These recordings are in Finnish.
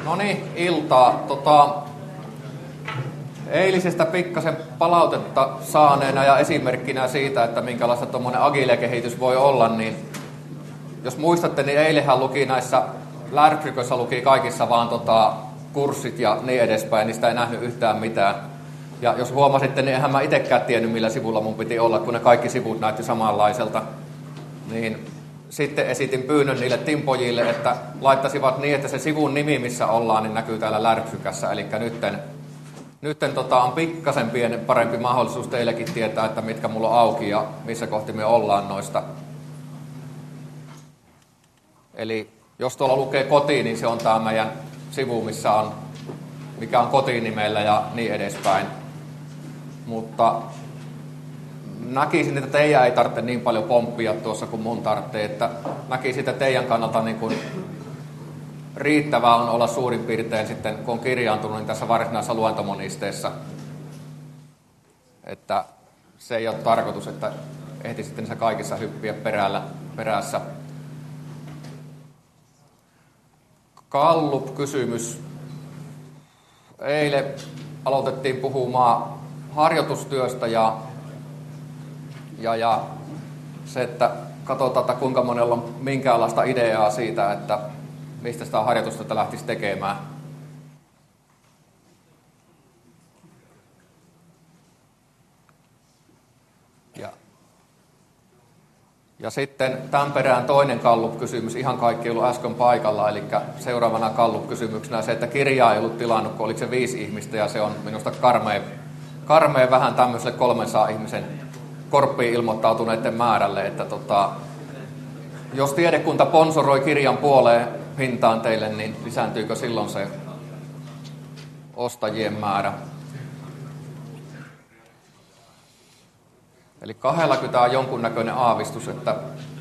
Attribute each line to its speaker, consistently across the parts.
Speaker 1: No niin, iltaa. Eilisestä pikkasen palautetta saaneena ja esimerkkinä siitä, että minkälaista tuommoinen agile-kehitys voi olla, niin jos muistatte, niin eilenhän luki näissä lärpsyköissä luki kaikissa vaan kurssit ja niin edespäin, niistä ei nähnyt yhtään mitään. Ja jos huomasitte, niin eihän mä itsekään tiennyt, millä sivulla mun piti olla, kun ne kaikki sivut näytti samanlaiselta. Niin sitten esitin pyynnön niille timpojille, että laittaisivat niin, että se sivun nimi, missä ollaan, niin näkyy täällä lärpsykässä. Eli nytten on pikkasen parempi mahdollisuus teillekin tietää, että mitkä mulla on auki ja missä kohti me ollaan noista. Eli jos tuolla lukee koti, niin se on tämä meidän sivu, mikä on kotinimellä ja niin edespäin. Mutta näkisin, että teidän ei tarvitse niin paljon pomppia tuossa kuin mun tarvitsee, että näkisin, että teidän kannalta niin kuin riittävää on olla suurin piirtein sitten, kun on kirjaantunut niin tässä varsinaisessa luentomonisteessa. Että se ei ole tarkoitus, että ehtisitte niissä kaikissa hyppiä perässä. Gallup-kysymys. Eilen aloitettiin puhumaan harjoitustyöstä ja se, että katsotaan, että kuinka monella on minkäänlaista ideaa siitä, että mistä sitä harjoitustyötä lähtisi tekemään. Ja sitten tämän perään toinen Gallup-kysymys, ihan kaikki ei ollut äsken paikalla, eli seuraavana Gallup-kysymyksenä se, että kirjaa ei ollut tilannut, kun oliko se 5 ihmistä, ja se on minusta karmea vähän tämmöiselle 300 ihmisen korppiin ilmoittautuneiden määrälle, että jos tiedekunta sponsoroi kirjan puoleen hintaan teille, niin lisääntyykö silloin se ostajien määrä? Eli 20 on jonkunnäköinen aavistus, että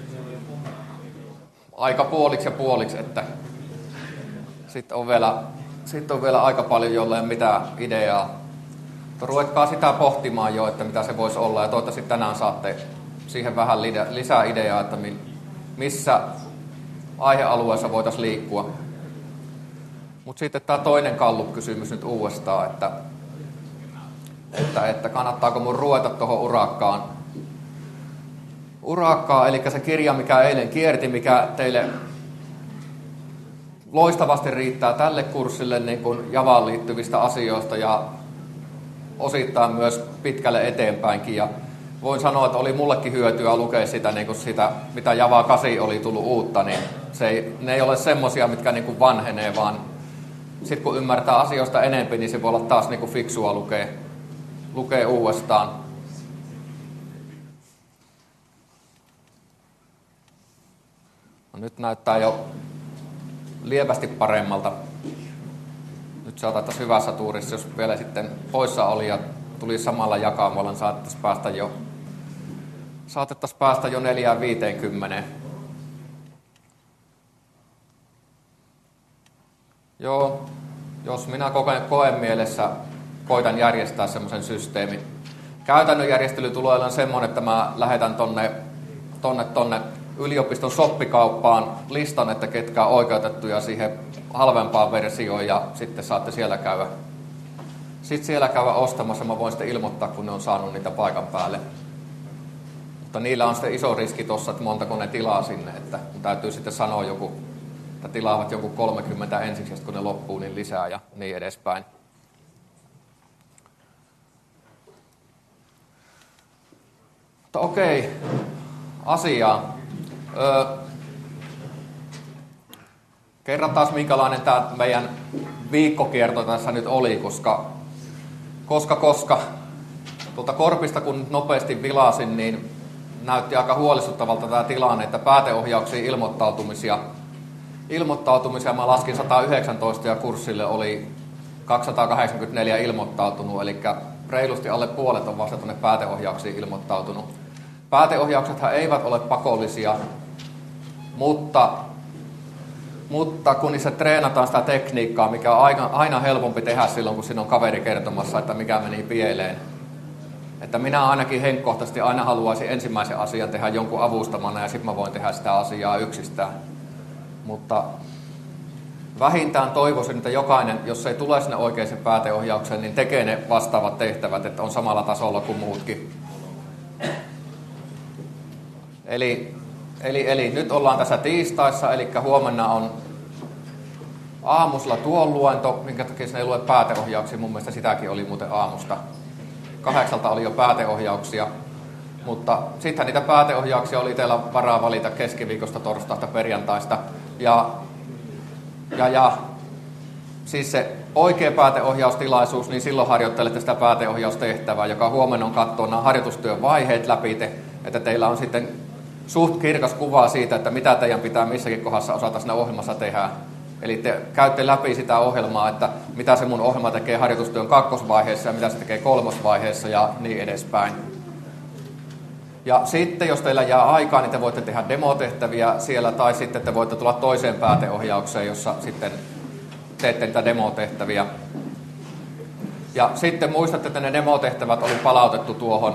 Speaker 1: aika puoliksi, että sitten on vielä aika paljon, jolle ei ole mitään ideaa. Ruvetkaa sitä pohtimaan jo, että mitä se voisi olla, ja toivottavasti tänään saatte siihen vähän lisää ideaa, että missä aihealueessa voitaisiin liikkua. Mutta sitten tämä toinen Gallup-kysymys nyt uudestaan, että kannattaako mun ruveta tuohon urakkaan, eli se kirja, mikä eilen kierti, mikä teille loistavasti riittää tälle kurssille niin kuin Javaan liittyvistä asioista ja osittain myös pitkälle eteenpäinkin. Ja voin sanoa, että oli mullekin hyötyä lukea sitä, niin kuin sitä mitä Java 8 oli tullut uutta, niin ne ei ole semmoisia, mitkä niin kuin vanhenee, vaan sitten kun ymmärtää asioista enemmän, niin se voi olla taas niin kuin fiksua lukee uudestaan. No, nyt näyttää jo lievästi paremmalta. Nyt se otettaisiin hyvässä tuurissa, jos vielä sitten poissa oli ja tuli samalla jakamolla, niin saatettaisiin päästä jo 4:50. Joo, jos minä koen mielessä koitan järjestää semmoisen systeemin. Käytännön järjestely tulee olemaan semmoinen, että mä lähetän tonne yliopiston shoppikauppaan listan, että ketkä on oikeutettuja siihen halvempaan versioon, ja sitten saatte siellä käydä ostamassa. Mä voin sitten ilmoittaa, kun ne on saanut niitä paikan päälle. Mutta niillä on sitten iso riski tuossa, että montako ne tilaa sinne, että täytyy sitten sanoa että tilaavat joku 30 ensiksi, ja kun ne loppuu, niin lisää ja niin edespäin. Mutta okei, asiaan. Kerran minkälainen tämä meidän viikkokierto tässä nyt oli, koska tuolta korpista kun nopeasti vilasin, niin näytti aika huolestuttavalta tämä tilanne, että pääteohjauksiin ilmoittautumisia mä laskin 119 ja kurssille oli 284 ilmoittautunut, eli reilusti alle puolet on vasta tuonne pääteohjauksiin ilmoittautunut. Pääteohjauksethan eivät ole pakollisia, mutta kun niissä treenataan sitä tekniikkaa, mikä on aina helpompi tehdä silloin, kun siinä on kaveri kertomassa, että mikä meni pieleen. Että minä ainakin henkkohtaisesti aina haluaisin ensimmäisen asian tehdä jonkun avustamana, ja sitten mä voin tehdä sitä asiaa yksistään. Mutta vähintään toivoisin, että jokainen, jos ei tule sinne oikeaan pääteohjaukseen, niin tekee ne vastaavat tehtävät, että on samalla tasolla kuin muutkin. Eli nyt ollaan tässä tiistaissa, eli huomenna on aamusella tuon luento, minkä takia sinne ei lue pääteohjauksia. Mun mielestä sitäkin oli muuten aamusta. 8 oli jo pääteohjauksia, mutta sittenhän niitä pääteohjauksia oli teillä varaa valita keskiviikosta, torstaista, perjantaista. Ja siis se oikea pääteohjaustilaisuus, niin silloin harjoittelette sitä pääteohjaustehtävää, joka huomenna on katsoa nämä harjoitustyön vaiheet läpi, että teillä on sitten suht kirkas kuva siitä, että mitä teidän pitää missäkin kohdassa osata siinä ohjelmassa tehdä. Eli te käytte läpi sitä ohjelmaa, että mitä se mun ohjelma tekee harjoitustyön 2. vaiheessa ja mitä se tekee 3. vaiheessa ja niin edespäin. Ja sitten, jos teillä jää aikaa, niin te voitte tehdä demotehtäviä siellä, tai sitten te voitte tulla toiseen pääteohjaukseen, jossa sitten teette niitä demotehtäviä. Ja sitten muistatte, että ne demotehtävät oli palautettu tuohon,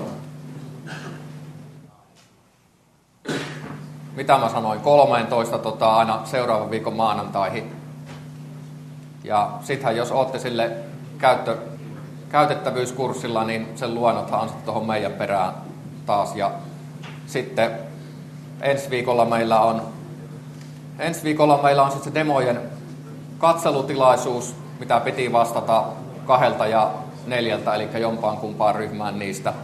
Speaker 1: mitä mä sanoin, 13 aina seuraavan viikon maanantaihin. Ja sittenhän jos ootte sille käytettävyyskurssilla, niin sen luennothan on sitten tuohon meidän perään taas. Ja sitten ensi viikolla meillä on sitten se demojen katselutilaisuus, mitä piti vastata 2 ja 4, eli jompaan kumpaan ryhmään niistä.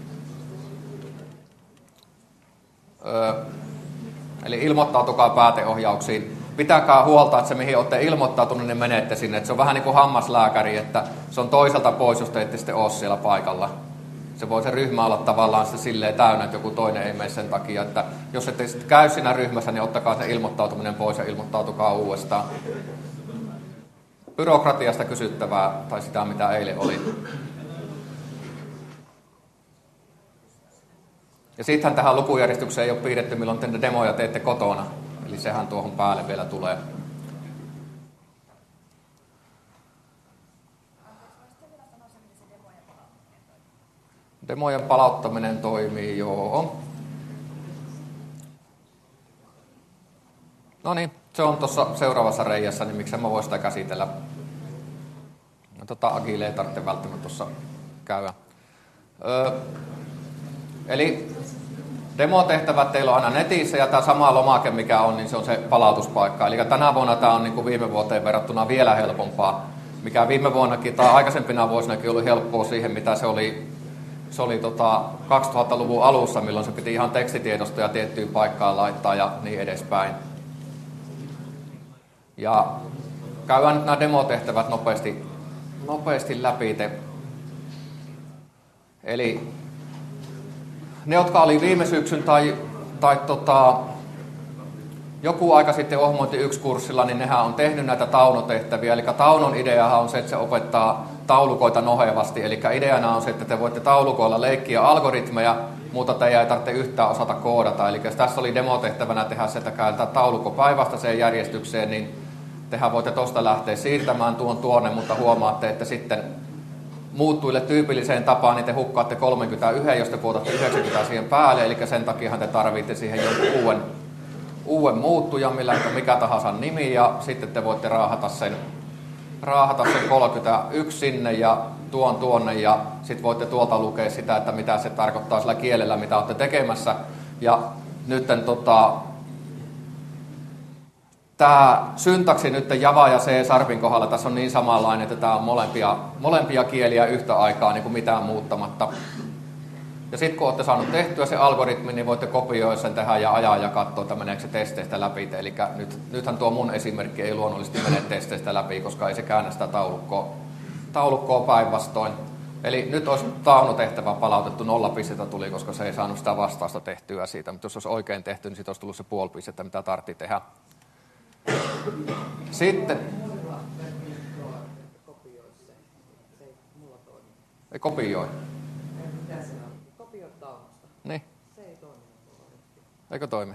Speaker 1: Eli ilmoittautukaa pääteohjauksiin. Pitäkää huolta, että se mihin olette ilmoittautuneet, niin menette sinne. Että se on vähän niin kuin hammaslääkäri, että se on toiselta pois, jos te ette sitten ole siellä paikalla. Se voi se ryhmä olla tavallaan se silleen täynnä, että joku toinen ei mene sen takia, että jos ette sitten käy siinä ryhmässä, niin ottakaa se ilmoittautuminen pois ja ilmoittautukaa uudestaan. Byrokratiasta kysyttävää, tai sitä mitä eilen oli. Ja sittenhän tähän lukujärjestykseen ei ole piirretty, milloin te demoja teette kotona. Eli sehän tuohon päälle vielä tulee. Demojen palauttaminen toimii, joo. No niin, se on tuossa seuraavassa reijässä, niin miksei mä voi sitä käsitellä. Agile ei tarvitse välttämättä tuossa käydä. Eli demotehtävät teillä on aina netissä, ja tämä sama lomake, mikä on, niin se on se palautuspaikka. Eli tänä vuonna tämä on niin kuin viime vuoteen verrattuna vielä helpompaa, mikä viime vuonnakin tai aikaisempina vuosinakin oli helppoa siihen, mitä se oli 2000-luvun alussa, milloin se piti ihan tekstitiedostoja tiettyyn paikkaan laittaa ja niin edespäin. Ja käydään nyt nämä demotehtävät nopeasti läpi. Eli ne, jotka oli viime syksyn tai joku aika sitten Ohmointi 1-kurssilla, niin nehän on tehnyt näitä taunotehtäviä. Eli taunon ideahan on se, että se opettaa taulukoita nohevasti. Eli ideana on se, että te voitte taulukoilla leikkiä algoritmeja, mutta te ei tarvitse yhtään osata koodata. Eli jos tässä oli demotehtävänä tehdä se, että kääntää taulukko päinvastaiseen järjestykseen, niin tehän voitte tuosta lähteä siirtämään tuonne, mutta huomaatte, että sitten muuttuille tyypilliseen tapaan, niin te hukkaatte 31, jos te puotatte 90 siihen päälle, eli sen takia te tarvitsette siihen jonkun uuden muuttujan, millä mikä tahansa nimi, ja sitten te voitte raahata sen 31 sinne ja tuonne, ja sitten voitte tuolta lukea sitä, että mitä se tarkoittaa sillä kielellä, mitä olette tekemässä. Ja nyt tämä syntaksi nyt Java ja C-Sharpin kohdalla tässä on niin samanlainen, että tämä on molempia kieliä yhtä aikaa niin kuin mitään muuttamatta. Ja sitten kun olette saanut tehtyä se algoritmi, niin voitte kopioida sen tähän ja ajaa ja katsoa, että meneekö se testeistä läpi. Eli nythän tuo mun esimerkki ei luonnollisesti mene testeistä läpi, koska ei se käännä sitä taulukkoa päinvastoin. Eli nyt olisi taunutehtävä palautettu 0 pistettä tuli, koska se ei saanut sitä vastausta tehtyä siitä. Mutta jos olisi oikein tehty, niin siitä olisi tullut se 0,5 pistettä, mitä tarvitsi tehdä. Sitten. Ei kopioi.
Speaker 2: Kopioi taunosta.
Speaker 1: Niin.
Speaker 2: Se ei toimi.
Speaker 1: Eikö toimi?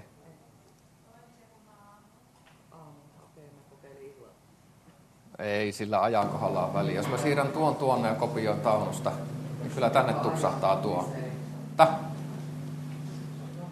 Speaker 2: Okei, mä kokeilin illalla.
Speaker 1: Ei sillä ajankohdalla ole väliä. Jos mä siirrän tuonne ja kopioin taunusta, niin kyllä tänne tupsahtaa tuo. Täh?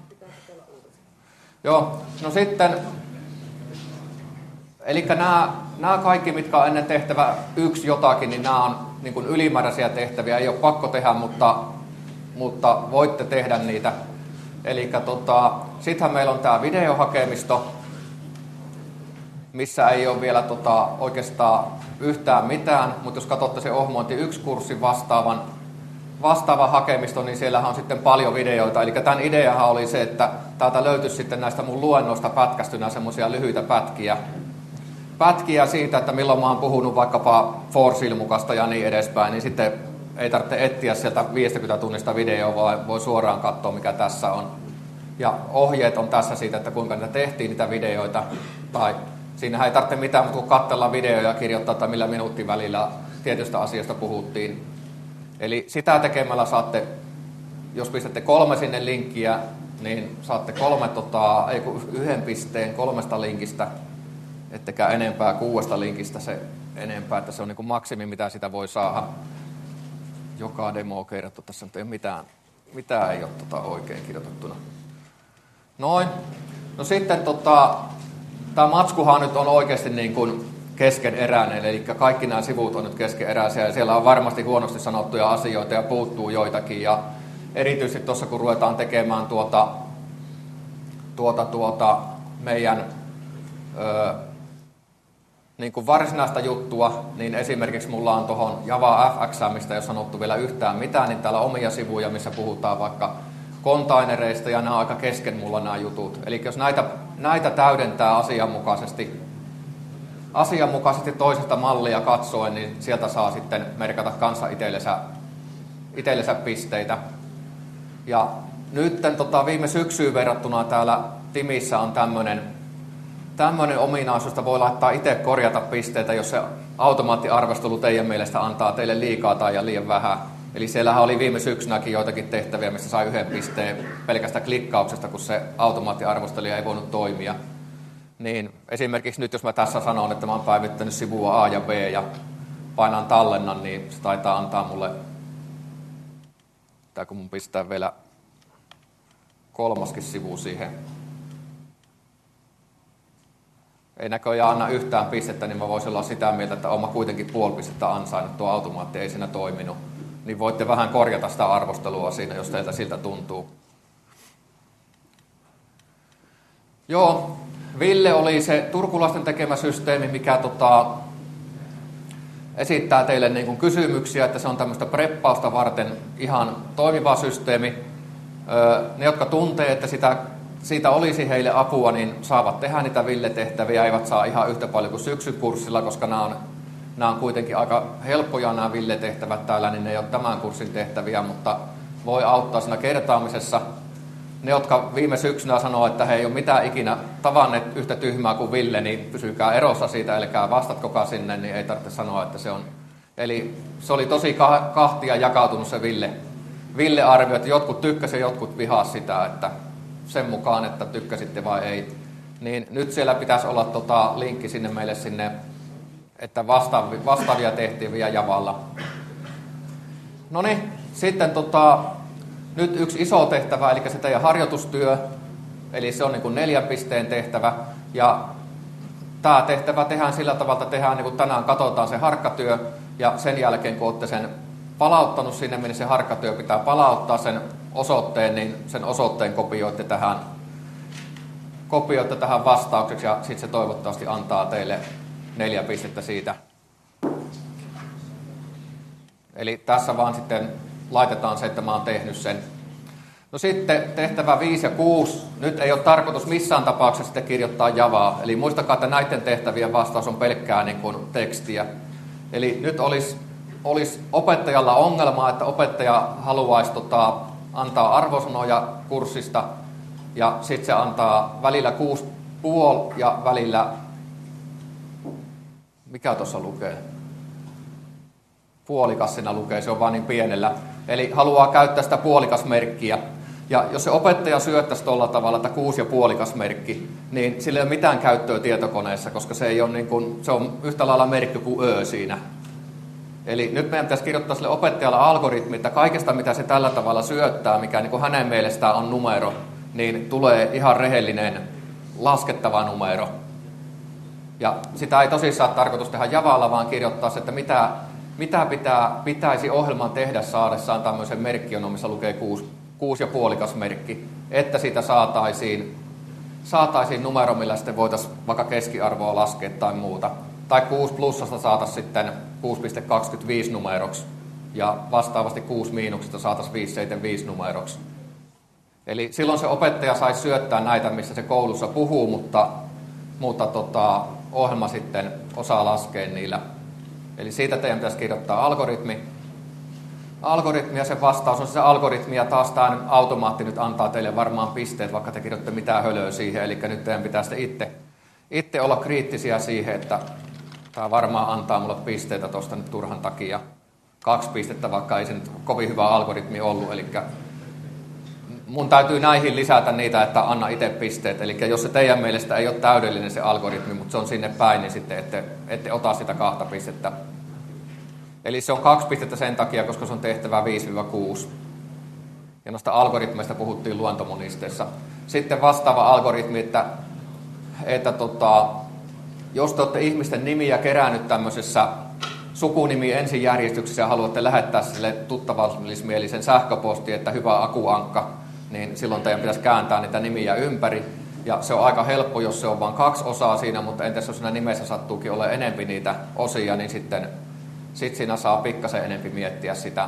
Speaker 1: Joo, no sitten, eli nämä nämä kaikki, mitkä on ennen tehtävä yksi jotakin, niin nämä on niin kuin ylimääräisiä tehtäviä. Ei ole pakko tehdä, mutta voitte tehdä niitä. Eli sittenhän meillä on tämä videohakemisto, missä ei ole vielä oikeastaan yhtään mitään, mutta jos katsotte se ohmointi 1-kurssin vastaava hakemisto, niin siellähän on sitten paljon videoita. Eli tämän ideahan oli se, että täältä löytyisi sitten näistä mun luennoista pätkästynä semmoisia lyhyitä pätkiä siitä, että milloin mä oon puhunut vaikkapa Force-ilmukasta ja niin edespäin, niin sitten ei tarvitse etsiä sieltä 50 tunnista videoa, vaan voi suoraan katsoa, mikä tässä on. Ja ohjeet on tässä siitä, että kuinka niitä tehtiin, niitä videoita. Tai siinähän ei tarvitse mitään, mutta kun katsella videoja ja kirjoittaa, että millä minuutin välillä tietystä asiasta puhuttiin. Eli sitä tekemällä saatte, jos pistätte 3 sinne linkkiä, niin saatte 1 pisteen 3 linkistä, ettekä enempää 6 linkistä se enempää, että se on niin kuin maksimi, mitä sitä voi saada. Joka demo on kerrottu, tässä nyt ei ole mitään ei ole oikein kirjoitettuna. Noin. No sitten tämä matskuhan nyt on oikeasti niin kuin keskeneräinen, eli kaikki nämä sivut on nyt keskeneräisiä, ja siellä on varmasti huonosti sanottuja asioita ja puuttuu joitakin, ja erityisesti tuossa kun ruvetaan tekemään meidän niin kuin varsinaista juttua, niin esimerkiksi mulla on tuohon Java FX, mistä ei ole sanottu vielä yhtään mitään, niin täällä on omia sivuja, missä puhutaan vaikka kontainereista, ja nämä on aika kesken mulla nämä jutut. Eli jos näitä täydentää asianmukaisesti toisesta mallia katsoen, niin sieltä saa sitten merkata kanssa itsellensä pisteitä. Ja nyt viime syksyyn verrattuna täällä Timissä on tämmöinen ominaisuus, että voi laittaa itse korjata pisteitä, jos se automaattiarvostelu teidän mielestä antaa teille liikaa tai liian vähän. Eli siellähän oli viime syksynäkin joitakin tehtäviä, missä sai 1 pisteen pelkästä klikkauksesta, kun se automaattiarvostelija ei voinut toimia. Niin esimerkiksi nyt, jos mä tässä sanon, että mä oon päivittänyt sivua A ja B ja painan tallennan, niin se taitaa antaa mulle, kun mun pistää vielä 3. sivu siihen. Ei näköjään anna yhtään pistettä, niin mä voisin olla sitä mieltä, että olen kuitenkin 0,5 pistettä ansainnut, tuo automaatti ei siinä toiminut. Niin voitte vähän korjata sitä arvostelua siinä, jos teiltä siltä tuntuu. Joo, Ville oli se turkulaisten tekemä systeemi, mikä esittää teille niin kuin kysymyksiä, että se on tämmöistä preppausta varten ihan toimiva systeemi. Ne, jotka tuntee, että siitä olisi heille apua, niin saavat tehdä niitä Ville-tehtäviä, eivät saa ihan yhtä paljon kuin syksykurssilla, koska nämä on kuitenkin aika helppoja nämä Ville-tehtävät täällä, niin ne ei ole tämän kurssin tehtäviä, mutta voi auttaa siinä kertaamisessa. Ne, jotka viime syksynä sanoo, että he ei ole mitään ikinä tavanneet yhtä tyhmää kuin Ville, niin pysykää erossa siitä, älkää vastatkokaan sinne, niin ei tarvitse sanoa, että se on. Eli se oli tosi kahtia jakautunut se Ville-arvio, että jotkut tykkäsivät ja jotkut vihaa sitä, että sen mukaan, että tykkäsitte vai ei. Niin nyt siellä pitäisi olla linkki sinne meille sinne, että vastaavia tehtäviä Javalla. No niin, sitten nyt yksi iso tehtävä, eli se teidän harjoitustyö, eli se on niin kuin 4 pisteen tehtävä, ja tämä tehtävä tehdään sillä tavalla, että tehdään niin kuin tänään katsotaan se harkkatyö, ja sen jälkeen kun olette sen palauttanut sinne, niin se harkkatyö pitää palauttaa sen osoitteen, niin sen osoitteen kopioitte tähän vastaukseksi, ja sitten se toivottavasti antaa teille 4 pistettä siitä. Eli tässä vaan sitten laitetaan se, että mä oon tehnyt sen. No sitten tehtävä 5 ja 6. Nyt ei ole tarkoitus missään tapauksessa sitten kirjoittaa Javaa. Eli muistakaa, että näiden tehtävien vastaus on pelkkää niin kuin tekstiä. Eli nyt olisi opettajalla ongelma, että opettaja haluaisi antaa arvosanoja kurssista, ja sitten se antaa välillä 6,5 ja välillä, mikä tuossa lukee? Puolikas siinä lukee, se on vaan niin pienellä. Eli haluaa käyttää sitä puolikasmerkkiä. Ja jos se opettaja syöttäisi tuolla tavalla, että 6 ja puolikas merkki, niin sillä ei ole mitään käyttöä tietokoneessa, koska se, ei ole niin kuin, se on yhtä lailla merkki kuin Ö siinä. Eli nyt meidän pitäisi kirjoittaa sille opettajalle algoritmi, että kaikesta mitä se tällä tavalla syöttää, mikä niin kuin hänen mielestään on numero, niin tulee ihan rehellinen laskettava numero. Ja sitä ei tosissaan ole tarkoitus tehdä Javalla, vaan kirjoittaa se, että mitä pitäisi ohjelman tehdä saadessaan tämmöisen merkkijonon, missä lukee 6,5 merkki, että siitä saataisiin numero, millä sitten voitaisiin vaikka keskiarvoa laskea tai muuta. Tai 6 plussasta saataisiin sitten 6,25 numeroksi ja vastaavasti 6 miinuksesta saataisiin 5,75 numeroksi. Eli silloin se opettaja saisi syöttää näitä, missä se koulussa puhuu, mutta ohjelma sitten osaa laskea niillä. Eli siitä teidän pitäisi kirjoittaa algoritmi. Algoritmi ja se vastaus on se algoritmi, ja taas tämä automaatti nyt antaa teille varmaan pisteet, vaikka te kirjoitte mitään hölöä siihen. Eli nyt teidän pitää sitten itse olla kriittisiä siihen, että tämä varmaan antaa mulle pisteitä tuosta nyt turhan takia. 2 pistettä, vaikka ei se nyt kovin hyvä algoritmi ollut. Eli mun täytyy näihin lisätä niitä, että anna itse pisteet. Eli jos se teidän mielestä ei ole täydellinen se algoritmi, mutta se on sinne päin, niin sitten ette ota sitä 2 pistettä. Eli se on 2 pistettä sen takia, koska se on tehtävä 5-6. Ja noista algoritmeista puhuttiin luontomonisteessa. Sitten vastaava algoritmi, että jos te olette ihmisten nimiä kerännyt tämmöisessä sukunimi ensijärjestyksessä ja haluatte lähettää sille tuttavallismielisen sähköposti, että hyvä akuankka, niin silloin teidän pitäisi kääntää niitä nimiä ympäri. Ja se on aika helppo, jos se on vain 2 osaa siinä, mutta entäs jos siinä nimessä sattuukin olla enempi niitä osia, niin sitten siinä saa pikkasen enempi miettiä sitä.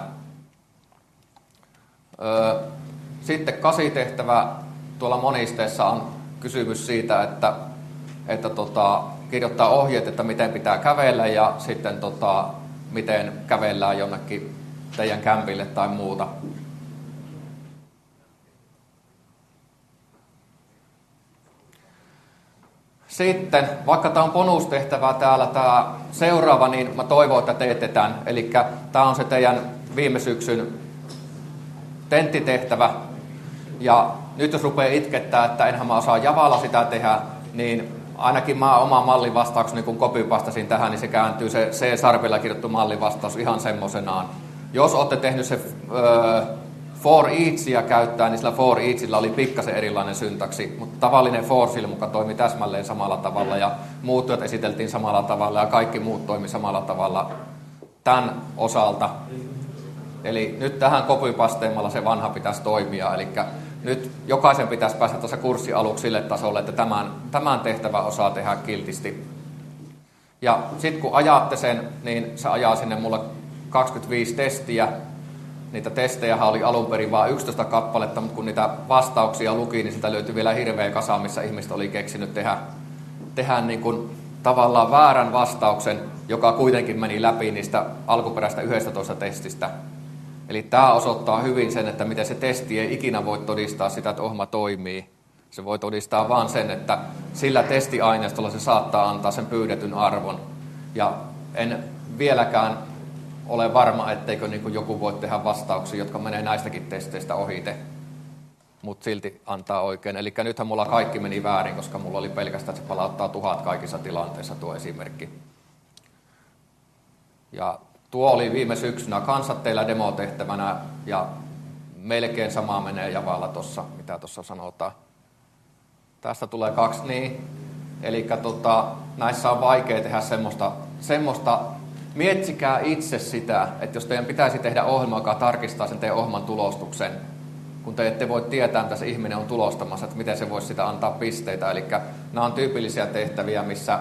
Speaker 1: Sitten 8 tehtävä tuolla monisteessa on kysymys siitä, että kirjoittaa ohjeet, että miten pitää kävellä ja sitten miten kävellään jonnekin teidän kämpille tai muuta. Sitten, vaikka tämä on bonustehtävää täällä, tämä seuraava, niin mä toivon, että teette tämän. Eli tämä on se teidän viime syksyn tenttitehtävä. Ja nyt jos rupeaa itkettää, että enhän mä osaa Javalla sitä tehdä, niin ainakin mä oman mallin vastaukseni, kun copypastasin tähän, niin se kääntyy se C-sarvilla kirjoittu mallin vastaus ihan semmoisenaan. Jos olette tehnyt se for eachia käyttää, niin sillä for eachillä oli pikkasen erilainen syntaksi, mutta tavallinen for sillä mukaan toimi täsmälleen samalla tavalla ja muut työt esiteltiin samalla tavalla ja kaikki muut toimi samalla tavalla tämän osalta. Eli nyt tähän copypasteemalla se vanha pitäisi toimia, eli nyt jokaisen pitäisi päästä tuossa kurssin aluksi sille tasolle, että tämän tehtävän osaa tehdä kiltisti. Ja sitten kun ajatte sen, niin se ajaa sinne mulle 25 testiä. Niitä testejähän oli alun perin vain 11 kappaletta, mutta kun niitä vastauksia luki, niin sitä löytyi vielä hirveä kasa, missä ihmiset oli keksinyt tehdä niin kuin tavallaan väärän vastauksen, joka kuitenkin meni läpi niistä alkuperäistä 11 testistä. Eli tämä osoittaa hyvin sen, että miten se testi ei ikinä voi todistaa sitä, että ohjelma toimii. Se voi todistaa vain sen, että sillä testiaineistolla se saattaa antaa sen pyydetyn arvon. Ja en vieläkään ole varma, etteikö niin kuin joku voi tehdä vastauksia, jotka menee näistäkin testeistä ohite, mutta silti antaa oikein. Eli nythän mulla kaikki meni väärin, koska mulla oli pelkästään, että se palauttaa 1000 kaikissa tilanteissa tuo esimerkki. Ja tuo oli viime syksynä kanssa teillä demotehtävänä ja melkein sama menee Javalla tuossa, mitä tuossa sanotaan. Tästä tulee 2 niin. Eli näissä on vaikea tehdä semmoista. Mietsikää itse sitä, että jos teidän pitäisi tehdä ohjelma, joka tarkistaa sen teidän ohjelman tulostuksen, kun te ette voi tietää, mitä se ihminen on tulostamassa, että miten se voisi sitä antaa pisteitä. Eli nämä on tyypillisiä tehtäviä, missä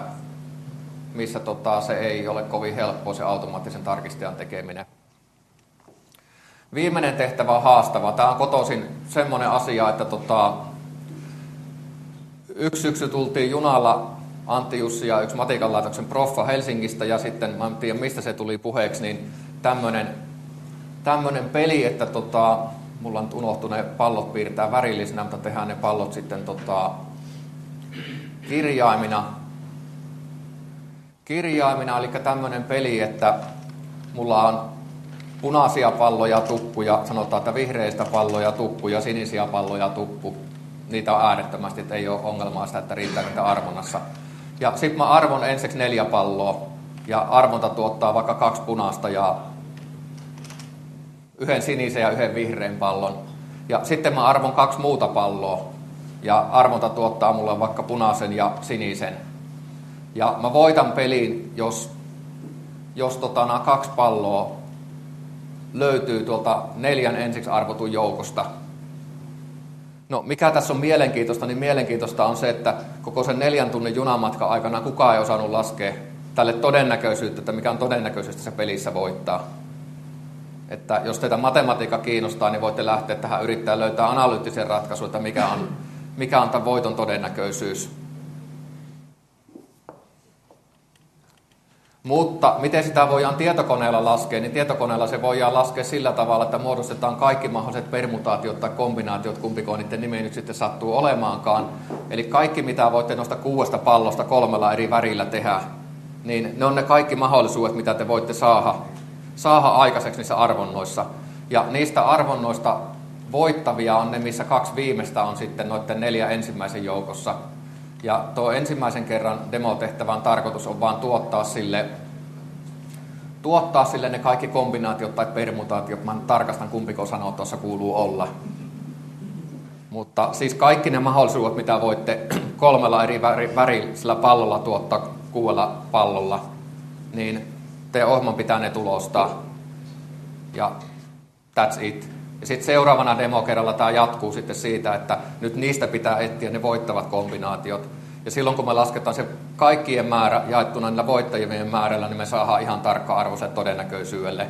Speaker 1: se ei ole kovin helppoa se automaattisen tarkistajan tekeminen. Viimeinen tehtävä on haastava. Tämä on kotoisin semmoinen asia, että yksi syksy tultiin junalla Antti Jussi ja yksi matikan laitoksen proffa Helsingistä ja sitten, mä en tiedä mistä se tuli puheeksi, niin tämmöinen peli, että mulla on unohtu ne pallot piirtää värillisinä, mutta tehdään ne pallot sitten kirjaimina, eli tämmöinen peli, että mulla on punaisia palloja, tuppuja, sanotaan, että vihreistä palloja, tuppuja, sinisiä palloja, tuppu. Niitä on äärettömästi, että ei ole ongelmaa sitä, että riittää niitä arvonnassa. Ja sitten mä arvon ensiksi 4 palloa, ja arvonta tuottaa vaikka 2 punaista ja 1 sinisen ja 1 vihreän pallon. Ja sitten mä arvon 2 muuta palloa, ja arvonta tuottaa mulle vaikka punaisen ja sinisen. Ja mä voitan pelin, jos nämä 2 palloa löytyy tuolta 4 ensiksi arvotun joukosta. No mikä tässä on mielenkiintoista, niin mielenkiintoista on se, että koko sen 4 tunnin junamatkan aikana kukaan ei osannut laskea tälle todennäköisyyttä, että mikä on todennäköisesti se pelissä voittaa. Että jos teitä matematiikka kiinnostaa, niin voitte lähteä tähän yrittää löytää analyyttisen ratkaisun, että mikä on tämän voiton todennäköisyys. Mutta miten sitä voidaan tietokoneella laskea, niin tietokoneella se voidaan laskea sillä tavalla, että muodostetaan kaikki mahdolliset permutaatiot tai kombinaatiot, kumpikoon niiden nimi nyt sitten sattuu olemaankaan. Eli kaikki, mitä voitte noista 6 pallosta 3 eri värillä tehdä, niin ne on ne kaikki mahdollisuudet, mitä te voitte saada aikaiseksi niissä arvonnoissa. Ja niistä arvonnoista voittavia on ne, missä 2 viimeistä on sitten noiden 4 ensimmäisen joukossa. Ja tuo ensimmäisen kerran demotehtävän tarkoitus on vaan tuottaa sille ne kaikki kombinaatiot tai permutaatiot. Mä tarkastan kumpiko sanoo tuossa kuuluu olla. Mutta siis kaikki ne mahdollisuudet, mitä voitte 3 eri värisellä pallolla tuottaa 6 pallolla, niin teidän ohjelman pitää ne tulostaa. Ja that's it. Ja sitten seuraavana demokerralla tämä jatkuu sitten siitä, että nyt niistä pitää etsiä ne voittavat kombinaatiot. Ja silloin kun me lasketaan se kaikkien määrä jaettuna niillä voittajien määrällä, niin me saadaan ihan tarkka-arvoiset todennäköisyydelle.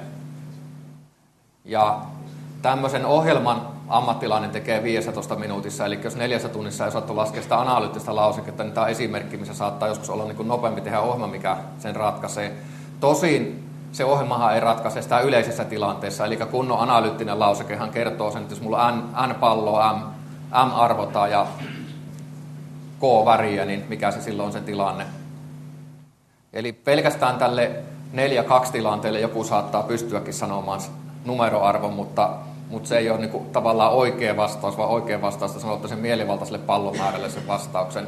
Speaker 1: Ja tämmöisen ohjelman ammattilainen tekee 15 minuutissa, eli jos 4 tunnissa ei osattu laskea sitä analyyttistä lauseketta, niin tämä on esimerkki, missä saattaa joskus olla niin kuin nopeampi tehdä ohjelma, mikä sen ratkaisee. Tosin se ohjelmahan ei ratkaise sitä yleisessä tilanteessa, eli kunnon analyyttinen lausekehan kertoo sen, että jos mulla on n palloa, m arvota ja k väriä, niin mikä se silloin on se tilanne. Eli pelkästään tälle 4-2 tilanteelle joku saattaa pystyäkin sanomaan numeroarvon, mutta se ei ole niin kuin tavallaan oikea vastaus, vaan oikea vastaus sanottu sen mielivaltaiselle pallomäärälle sen vastauksen.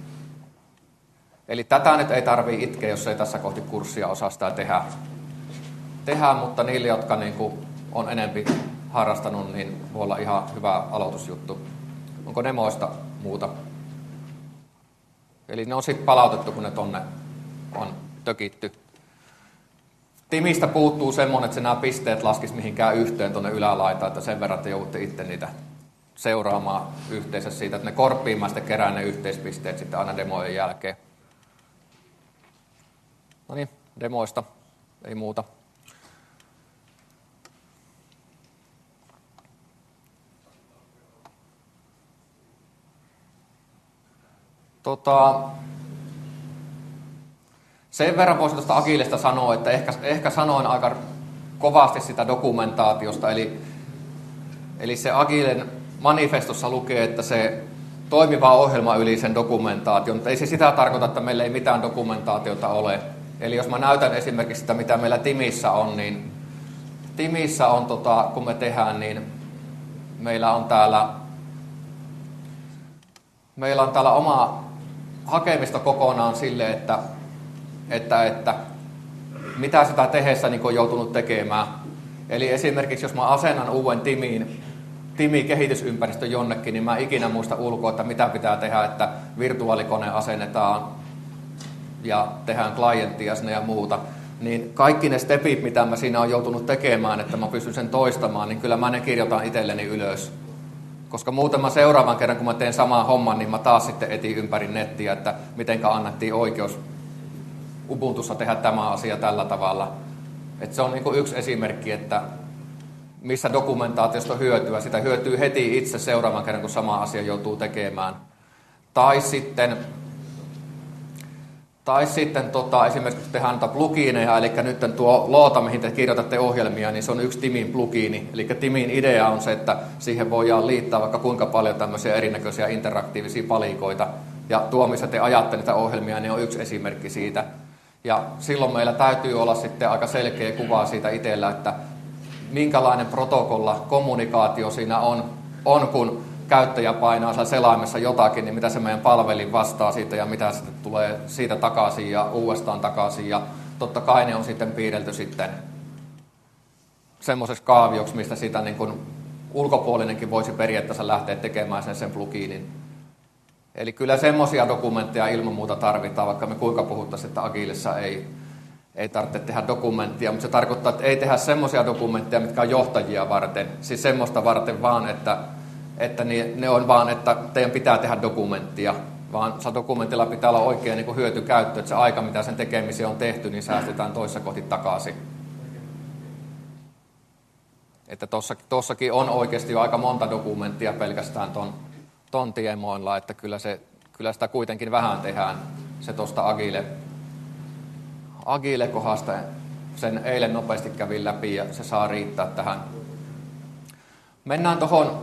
Speaker 1: Eli tätä nyt ei tarvitse itkeä, jos ei tässä kohti kurssia osaa sitä tehdä, mutta niille, jotka niin kuin on enempi harrastanut, niin voi olla ihan hyvä aloitusjuttu. Onko demoista muuta? Eli ne on sitten palautettu, kun ne tonne on tökitty. Timistä puuttuu semmoinen, että se nämä pisteet laskisi mihinkään yhteen tuonne ylälaitaan, että sen verran te joudutte itse niitä seuraamaan yhteensä siitä, että ne korppiin mä sitten kerään ne yhteispisteet sitten aina demojen jälkeen. No niin, demoista, ei muuta. Sen verran voisi tuosta Agilesta sanoa, että ehkä sanoin aika kovasti sitä dokumentaatiosta, eli se Agilen manifestossa lukee, että se toimiva ohjelma yli sen dokumentaation, mutta ei se sitä tarkoita, että meillä ei mitään dokumentaatiota ole. Eli jos mä näytän esimerkiksi sitä, mitä meillä Timissä on, niin Timissä on, kun me tehdään, niin meillä on täällä oma hakemisto kokonaan sille, että mitä sitä tehdessä niin on joutunut tekemään. Eli esimerkiksi jos mä asennan uuden Timi-kehitysympäristön jonnekin, niin mä ikinä muista ulkoa, että mitä pitää tehdä, että virtuaalikone asennetaan ja tehdään klienttia sinne ja muuta. Niin kaikki ne stepit, mitä mä siinä on joutunut tekemään, että mä pystyn sen toistamaan, niin kyllä mä ne kirjoitan itselleni ylös. Koska muuten mä seuraavan kerran, kun mä teen saman homman, niin mä taas sitten etin ympäri nettiä, että mitenkä annettiin oikeus Ubuntussa tehdä tämä asia tällä tavalla. Että se on niin kuin yksi esimerkki, että missä dokumentaatiosta on hyötyä. Sitä hyötyy heti itse seuraavan kerran, kun sama asia joutuu tekemään. Tai sitten esimerkiksi tehdään noita plugineja, eli nyt tuo Loota, mihin te kirjoitatte ohjelmia, niin se on yksi Timin plugiini. Eli Timin idea on se, että siihen voidaan liittää vaikka kuinka paljon tämmöisiä erinäköisiä interaktiivisia palikoita. Ja tuo, missä te ajatte niitä ohjelmia, niin on yksi esimerkki siitä. Ja silloin meillä täytyy olla sitten aika selkeä kuva siitä itsellä, että minkälainen protokolla, kommunikaatio siinä on kun käyttäjä painaa siellä selaimessa jotakin, niin mitä se meidän palvelin vastaa siitä ja mitä sitten tulee siitä takaisin ja uudestaan takaisin. Ja totta kai ne on sitten piirrelty sitten semmoiseksi kaavioksi, mistä sitä niin kuin ulkopuolinenkin voisi periaatteessa lähteä tekemään sen pluginin. Eli kyllä semmoisia dokumentteja ilman muuta tarvitaan, vaikka me kuinka puhuttaisiin, että Agilessa ei tarvitse tehdä dokumenttia, mutta se tarkoittaa, että ei tehdä semmoisia dokumentteja, mitkä on johtajia varten. Siis semmoista varten vaan, että ne on vaan, että teidän pitää tehdä dokumenttia, vaan se dokumentilla pitää olla oikein niin kuin hyötykäyttö, että se aika, mitä sen tekemiseen on tehty, niin säästetään toissa kohti takaisin. Että tossakin on oikeasti jo aika monta dokumenttia pelkästään ton tiemoilla, että kyllä sitä kuitenkin vähän tehdään. Se tuosta Agile-kohdasta sen eilen nopeasti kävin läpi ja se saa riittää tähän. Mennään tuohon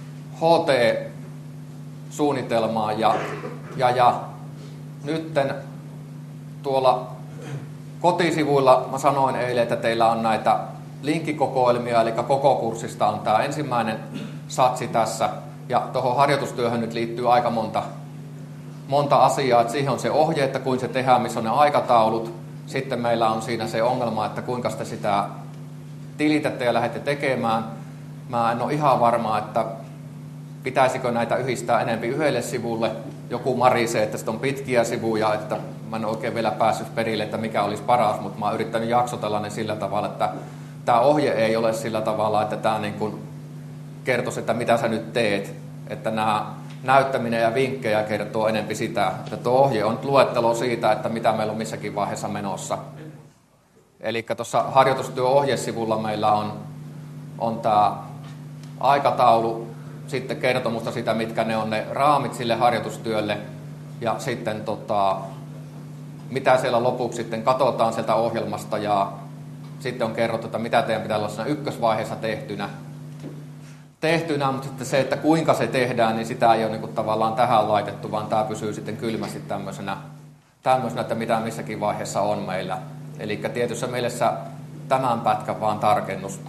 Speaker 1: HT-suunnitelmaan ja nytten tuolla kotisivuilla mä sanoin eilen, että teillä on näitä linkkikokoelmia, eli koko kurssista on tämä ensimmäinen satsi tässä. Ja tuohon harjoitustyöhön nyt liittyy aika monta asiaa. Että siihen on se ohje, että kuinka se tehdään, missä on ne aikataulut. Sitten meillä on siinä se ongelma, että kuinka te sitä tilitätte ja lähdette tekemään. Mä en ole ihan varma, että pitäisikö näitä yhdistää enemmän yhdelle sivulle. Joku marisee, että sitten on pitkiä sivuja, että mä en oikein vielä päässyt perille, että mikä olisi paras, mutta mä oon yrittänyt jaksotella ne sillä tavalla, että tämä ohje ei ole sillä tavalla, että tämä niin kuin kertoisi, että mitä sä nyt teet. Että nämä näyttäminen ja vinkkejä kertoo enemmän sitä, että tuo ohje on luettelo siitä, että mitä meillä on missäkin vaiheessa menossa. Eli tuossa harjoitustyöohjesivulla meillä on tämä aikataulu, sitten kertomusta sitä, mitkä ne on ne raamit sille harjoitustyölle, ja sitten mitä siellä lopuksi sitten katsotaan sieltä ohjelmasta, ja sitten on kerrottu, että mitä teidän pitää olla siinä ykkösvaiheessa tehtynä, mutta sitten se, että kuinka se tehdään, niin sitä ei ole niin kuin tavallaan tähän laitettu, vaan tämä pysyy sitten kylmästi tämmöisenä, että mitä missäkin vaiheessa on meillä. Eli tietyssä mielessä tämän pätkän vaan tarkennus.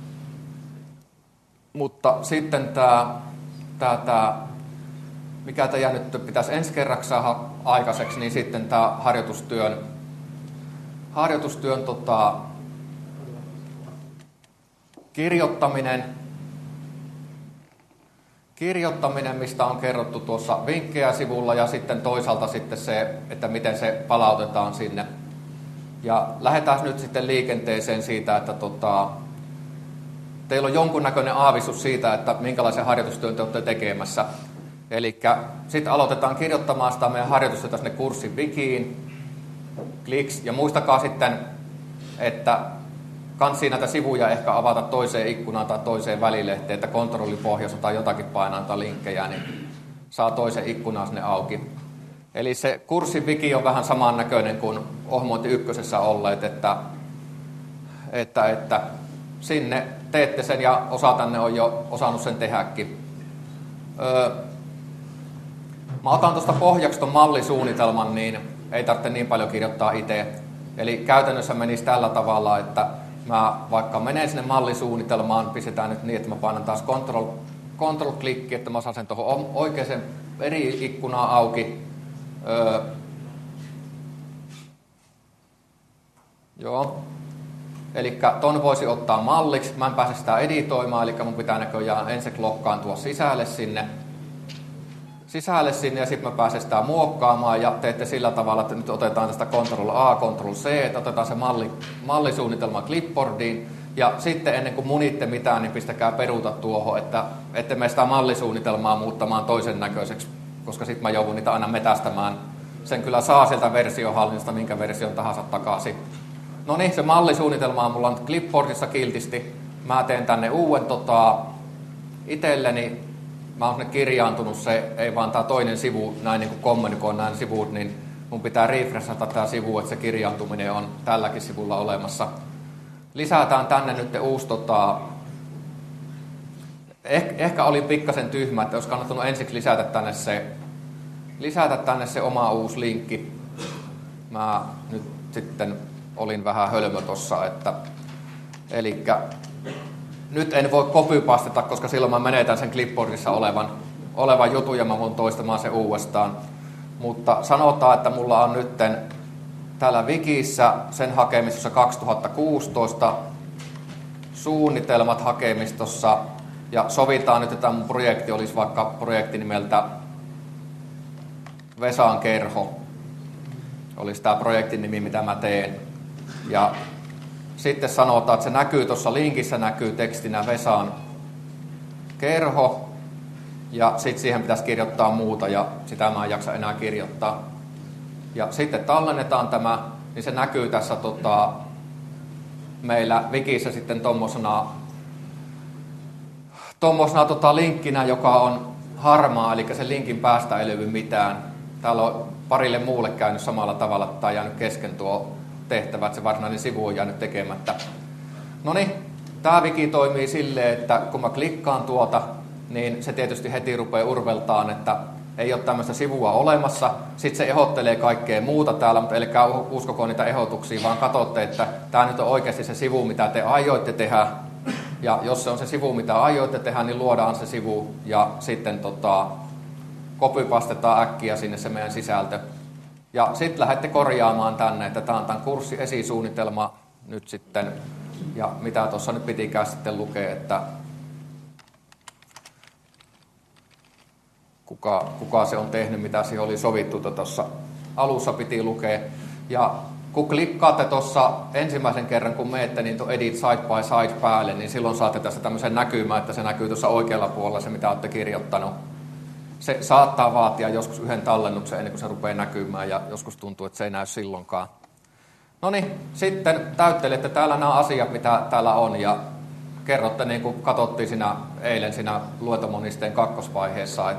Speaker 1: Mutta sitten tämä mikä teidän nyt pitäisi ensi kerraksi saada aikaiseksi, niin sitten tämä harjoitustyön kirjoittaminen, mistä on kerrottu tuossa vinkkejä sivulla, ja sitten toisaalta sitten se, että miten se palautetaan sinne. Ja lähdetään nyt sitten liikenteeseen siitä, että teillä on jonkunnäköinen aavistus siitä, että minkälaisen harjoitustyön te olette tekemässä. Eli sitten aloitetaan kirjoittamaan sitä meidän harjoitustyötä sinne kurssin wikiin, kliks, ja muistakaa sitten, että kansi näitä sivuja ehkä avata toiseen ikkunaan tai toiseen välilehteen, että kontrollipohjassa tai jotakin painaa tai linkkejä, niin saa toisen ikkunan sinne auki. Eli se kurssin wiki on vähän samannäköinen kuin Ohmointi ykkösessä olleet, että sinne teette sen ja osa tänne on jo osannut sen tehdäkin. Mä otan tuosta pohjaksi ton mallisuunnitelman, niin ei tarvitse niin paljon kirjoittaa itse. Eli käytännössä menisi tällä tavalla, että mä vaikka menen sinne mallisuunnitelmaan, pistetään nyt niin, että mä painan taas control-klikki, että mä saan sen tuohon oikeaan eri ikkunaan auki. Joo. Eli ton voisi ottaa malliksi. Mä en pääse sitä editoimaan, eli mun pitää näköjään ensin lokkaantua sisälle sinne ja sitten mä pääsen sitä muokkaamaan ja teette sillä tavalla, että nyt otetaan tästä Ctrl-A, Ctrl-C, että otetaan se mallisuunnitelma clipboardiin ja sitten ennen kuin munitte mitään, niin pistäkää peruuta tuohon, että ette mene sitä mallisuunnitelmaa muuttamaan toisen näköiseksi, koska sitten mä joudun niitä aina metästämään. Sen kyllä saa sieltä versiohallinnasta, minkä version tahansa takaisin. No niin, se mallisuunnitelma on mulla nyt clipboardissa kiltisti. Mä teen tänne uuden itselleni. Mä oon sinne kirjaantunut se, ei vaan tää toinen sivu, näin niin kuin kommunikoin näin sivut, niin mun pitää refreshata tää sivu, että se kirjaantuminen on tälläkin sivulla olemassa. Lisätään tänne nyt uusi, ehkä oli pikkasen tyhmä, että olisi kannattanut ensiksi lisätä tänne se oma uusi linkki. Mä nyt sitten olin vähän hölmö tossa, elikkä nyt en voi copypasteta, koska silloin mä menetän sen clipboardissa olevan jutun ja mä voin toistamaan sen uudestaan. Mutta sanotaan, että mulla on nytten täällä wikissä sen hakemistossa 2016 suunnitelmat hakemistossa ja sovitaan nyt, että mun projekti olisi vaikka projekti nimeltä Vesan kerho olisi tämä projektin nimi, mitä mä teen. Ja sitten sanotaan, että se näkyy tuossa linkissä, näkyy tekstinä Vesan kerho. Ja sitten siihen pitäisi kirjoittaa muuta, ja sitä mä en jaksa enää kirjoittaa. Ja sitten tallennetaan tämä, niin se näkyy tässä meillä Wikissä sitten tommosena linkkinä, joka on harmaa, eli sen linkin päästä ei löydy mitään. Täällä on parille muulle käynyt samalla tavalla, että tämä on jäänyt kesken tuo tehtävä, että se varsinainen sivu on jäänyt tekemättä. No niin, tämä Wiki toimii silleen, että kun mä klikkaan tuota, niin se tietysti heti rupeaa urveltaan, että ei ole tämmöistä sivua olemassa. Sitten se ehdottelee kaikkea muuta täällä, mutta älkää uskoko niitä ehdotuksia, vaan katsotte, että tämä nyt on oikeasti se sivu, mitä te aioitte tehdä. Ja jos se on se sivu, mitä aioitte tehdä, niin luodaan se sivu ja sitten copypastetaan äkkiä sinne se meidän sisältö. Ja sitten lähdette korjaamaan tänne, että tämä on tämän kurssin esisuunnitelma nyt sitten. Ja mitä tuossa nyt pitikään sitten lukea, että kuka se on tehnyt, mitä siihen oli sovittu, tuossa alussa piti lukea. Ja kun klikkaatte tuossa ensimmäisen kerran, kun menette niin Edit Side by Side päälle, niin silloin saatte tästä tämmöisen näkymän, että se näkyy tuossa oikealla puolella se, mitä olette kirjoittanut. Se saattaa vaatia joskus yhden tallennuksen ennen kuin se rupeaa näkymään, ja joskus tuntuu, että se ei näy silloinkaan. No niin, sitten täyttelette täällä nämä asiat, mitä täällä on, ja kerrotte, niin kuin katsottiin eilen siinä luentomonisteen kakkosvaiheessa,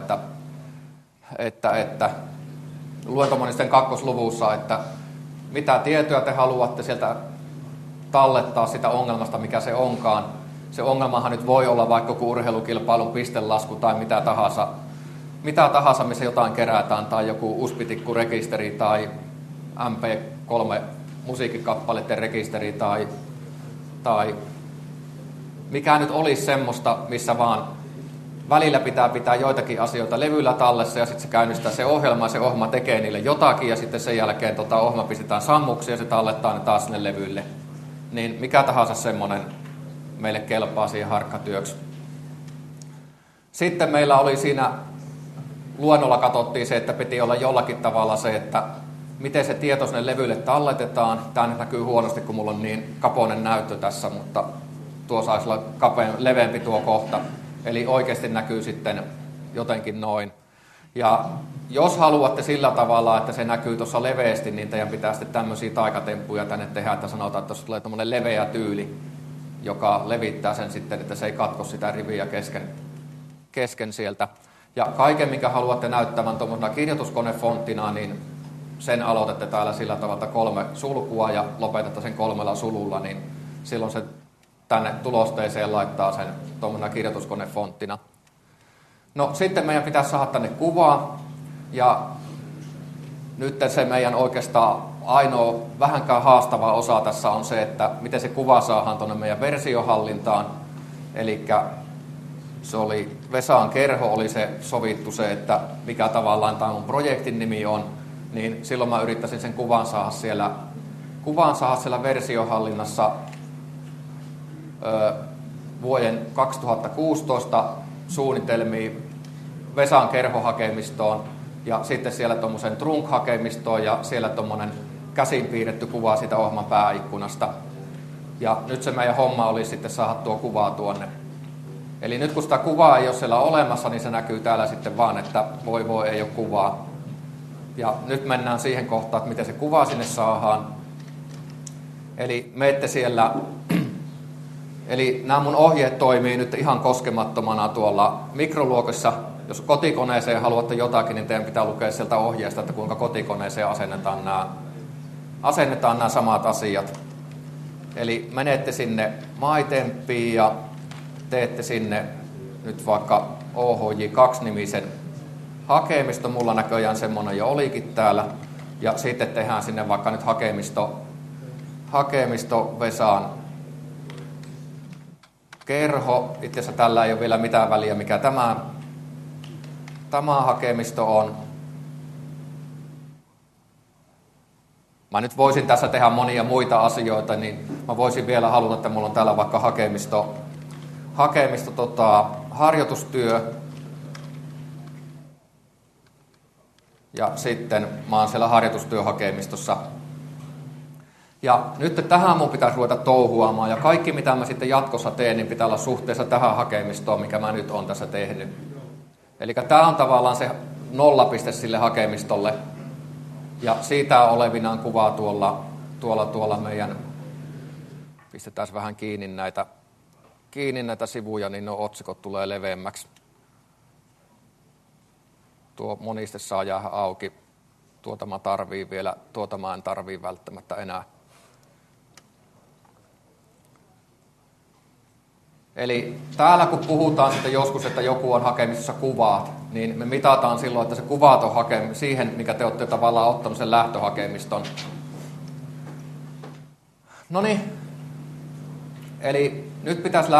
Speaker 1: että luentomonisten kakkosluvussa, että mitä tietoja te haluatte sieltä tallettaa sitä ongelmasta, mikä se onkaan. Se ongelmahan nyt voi olla vaikka joku urheilukilpailun pistelasku tai mitä tahansa, missä jotain kerätään, tai joku USB-tikkurekisteri tai MP3 musiikkikappaleiden rekisteri tai mikä nyt olisi semmoista, missä vaan välillä pitää joitakin asioita levyllä tallessa ja sitten se käynnistää se ohjelma ja se ohjelma tekee niille jotakin ja sitten sen jälkeen ohjelma pistetään sammuksi ja se tallettaa ne taas sinne levylle. Niin mikä tahansa semmoinen meille kelpaa siihen harkkatyöksi. Sitten meillä oli siinä luennolla katsottiin se, että piti olla jollakin tavalla se, että miten se tieto sinne levylle talletetaan. Tämä nyt näkyy huonosti, kun mulla on niin kapoinen näyttö tässä, mutta tuo saisi olla leveämpi tuo kohta. Eli oikeasti näkyy sitten jotenkin noin. Ja jos haluatte sillä tavalla, että se näkyy tuossa leveästi, niin teidän pitää sitten tämmöisiä taikatemppuja tänne tehdä, että sanotaan, että tuossa tulee tämmöinen leveä tyyli, joka levittää sen sitten, että se ei katko sitä riviä kesken sieltä. Ja kaiken, mikä haluatte näyttävän tuommoisena kirjoituskonefonttina, niin sen aloitatte täällä sillä tavalla 3 sulkua ja lopetatte sen 3 sululla, niin silloin se tänne tulosteeseen laittaa sen tuommoisena kirjoituskonefonttina. No sitten meidän pitäisi saada tänne kuvaa, ja nyt se meidän oikeastaan ainoa vähänkään haastava osa tässä on se, että miten se kuva saadaan tuonne meidän versiohallintaan. Eli se oli Vesan kerho, oli se sovittu se, että mikä tavallaan tämä mun projektin nimi on, niin silloin mä yrittäisin sen kuvan saada siellä versiohallinnassa vuoden 2016 suunnitelmia Vesan kerhohakemistoon ja sitten siellä tuommoisen trunk-hakemistoon ja siellä tuommoinen käsin piirretty kuva siitä ohjelman pääikkunasta. Ja nyt se meidän homma oli sitten saada tuo kuvaa tuonne. Eli nyt kun sitä kuvaa ei ole siellä olemassa, niin se näkyy täällä sitten vaan, että voi ei ole kuvaa. Ja nyt mennään siihen kohtaan, että miten se kuva sinne saadaan. Eli menette siellä. Eli nämä mun ohjeet toimii nyt ihan koskemattomana tuolla mikroluokassa. Jos kotikoneeseen haluatte jotakin, niin teidän pitää lukea sieltä ohjeesta, että kuinka kotikoneeseen asennetaan nämä samat asiat. Eli menette sinne MyTempiin ja teette sinne nyt vaikka OHJ2-nimisen hakemisto. Mulla näköjään semmoinen jo olikin täällä. Ja sitten tehdään sinne vaikka nyt hakemisto Vesan kerho. Itse asiassa tällä ei ole vielä mitään väliä, mikä tämä hakemisto on. Mä nyt voisin tässä tehdä monia muita asioita, niin mä voisin vielä haluta, että mulla on täällä vaikka hakemisto harjoitustyö. Ja sitten mä oon siellä harjoitustyöhakemistossa. Ja nyt tähän mun pitäisi ruveta touhuamaan. Ja kaikki mitä mä sitten jatkossa teen, niin pitää olla suhteessa tähän hakemistoon, mikä mä nyt oon tässä tehnyt. Eli tää on tavallaan se nollapiste sille hakemistolle. Ja siitä olevinaan kuvaa tuolla meidän, pistetään vähän kiinni näitä sivuja, niin nuo otsikot tulee leveämmäksi. Tuo moniste saa jäädä auki. Tuota mä en tarvii välttämättä enää. Eli täällä kun puhutaan sitten joskus, että joku on hakemistossa kuvaat, niin me mitataan silloin, että se kuvaat on siihen, mikä te olette tavallaan ottanut sen lähtöhakemiston. Noniin. Eli nyt pitäisi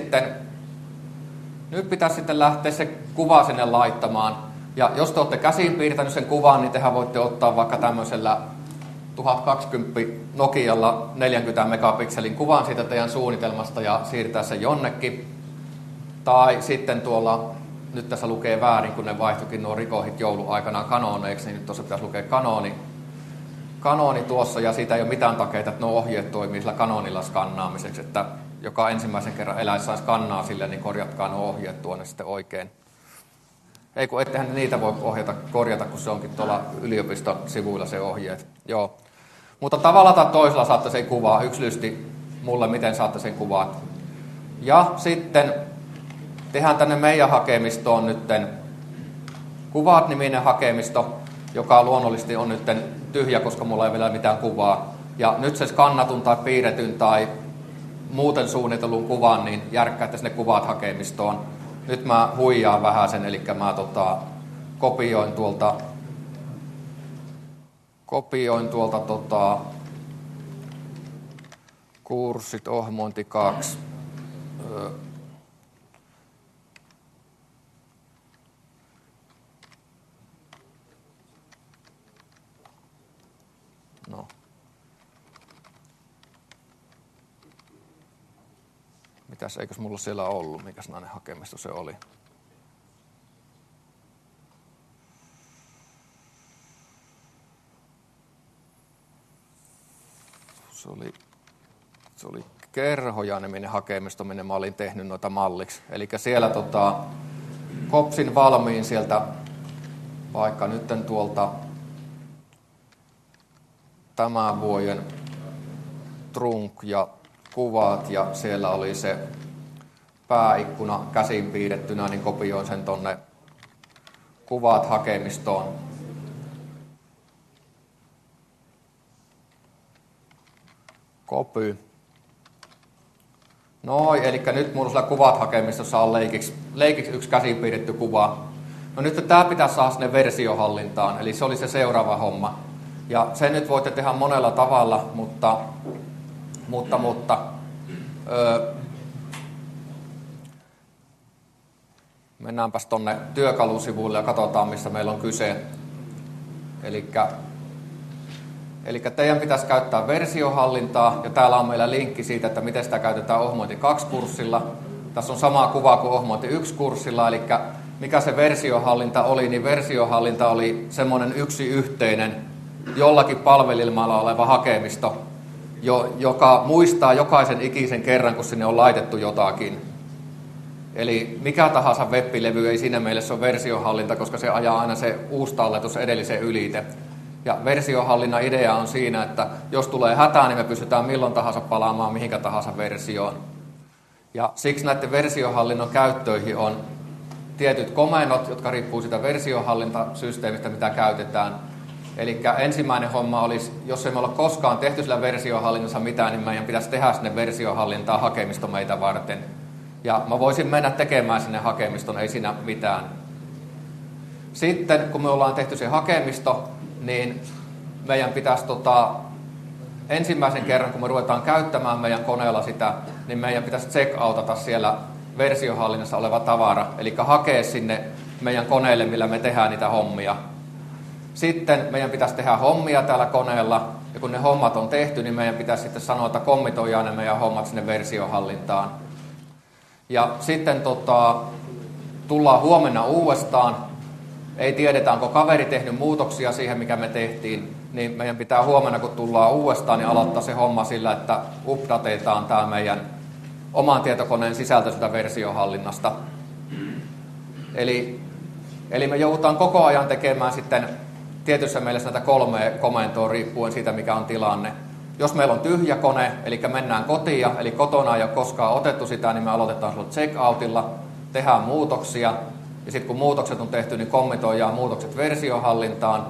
Speaker 1: lähteä se kuva sinne laittamaan. Ja jos te olette käsin piirtänyt sen kuvan, niin tehän voitte ottaa vaikka tämmöisellä 1020 Nokialla 40 megapikselin kuvan siitä teidän suunnitelmasta ja siirtää sen jonnekin. Tai sitten tuolla, nyt tässä lukee väärin, kun ne vaihtoikin nuo rikohit jouluaikana kanoneiksi, niin nyt tuossa pitäisi lukea kanoni tuossa, ja siitä ei ole mitään takeita, että nuo ohjeet toimii sillä kanonilla skannaamiseksi, että joka ensimmäisen kerran eläessään skannaa sille, niin korjatkaa nuo ohjeet tuonne sitten oikein. Ei kun ettehän niitä voi korjata, kun se onkin tuolla yliopiston sivuilla se ohjeet. Joo. Mutta tavalla tai toisella saatte sen kuvaa. Yksilöisesti mulle, miten saatte sen kuvaa. Ja sitten tehdään tänne meidän hakemistoon nytten kuvat-niminen hakemisto, joka luonnollisesti on nytten tyhjä, koska mulla ei vielä mitään kuvaa. Ja nyt se skannatun tai piirretyn tai muuten suunnitellun kuvan, niin järkkäätte sinne kuvat hakemistoon. Nyt mä huijaan vähän sen, eli mä kopioin tuolta kurssit ohmointi 2. No. Mitäs, eikös mulla siellä ollut, mikäs nainen hakemisto se oli? Se oli Kerhoja-niminen hakemisto, minne mä olin tehnyt noita malliksi. Eli siellä kopsin valmiin sieltä, vaikka nytten tuolta tämän vuoden trunk ja kuvat, ja siellä oli se pääikkuna käsin piirrettynä, niin kopioin sen tonne kuvat hakemistoon. Copy. Noin, eli nyt mulla kuvat hakemistossa on leikiksi yksi käsin piirretty kuva. No nyt tämä pitäisi saada sinne versiohallintaan, eli se oli se seuraava homma. Ja sen nyt voitte tehdä monella tavalla, mutta mennäänpäs tonne työkalusivuille ja katsotaan, missä meillä on kyse. Eli teidän pitäisi käyttää versiohallintaa, ja täällä on meillä linkki siitä, että miten sitä käytetään Ohmointi 2-kurssilla. Tässä on sama kuva kuin Ohmointi 1-kurssilla, eli mikä se versiohallinta oli, niin versiohallinta oli semmoinen yksi yhteinen, jollakin palvelimalla oleva hakemisto, joka muistaa jokaisen ikisen kerran, kun sinne on laitettu jotakin. Eli mikä tahansa web-levy ei siinä mielessä ole versiohallinta, koska se ajaa aina se uusi talletus edellisen ylite. Ja versiohallinnan idea on siinä, että jos tulee hätää, niin me pystytään milloin tahansa palaamaan mihinkä tahansa versioon. Ja siksi näiden versiohallinnon käyttöihin on tietyt komennot, jotka riippuu siitä versiohallintasysteemistä, mitä käytetään. Eli ensimmäinen homma olisi, jos ei me olla koskaan tehty sillä versiohallinnassa mitään, niin meidän pitäisi tehdä sinne versiohallintaa hakemisto meitä varten. Ja mä voisin mennä tekemään sinne hakemiston, ei siinä mitään. Sitten kun me ollaan tehty se hakemisto, niin meidän pitäisi ensimmäisen kerran, kun me ruvetaan käyttämään meidän koneella sitä, niin meidän pitäisi check-outata siellä versiohallinnassa oleva tavara, eli hakea sinne meidän koneelle, millä me tehdään niitä hommia. Sitten meidän pitäisi tehdä hommia täällä koneella, ja kun ne hommat on tehty, niin meidän pitäisi sitten sanoa, että kommitoidaan ne meidän hommat sinne versiohallintaan. Ja sitten tullaan huomenna uudestaan, ei tiedetä, onko kaveri tehnyt muutoksia siihen, mikä me tehtiin, niin meidän pitää huomenna, kun tullaan uudestaan, niin aloittaa se homma sillä, että updateetaan tämä meidän oman tietokoneen sisältöistä versiohallinnasta. Eli me joudutaan koko ajan tekemään sitten tietyssä mielessä näitä 3 komentoa riippuen siitä, mikä on tilanne. Jos meillä on tyhjä kone, eli mennään kotiin, eli kotona ei ole koskaan otettu sitä, niin me aloitetaan sillä checkoutilla, tehdään muutoksia, ja sitten kun muutokset on tehty, niin kommitoidaan muutokset versiohallintaan.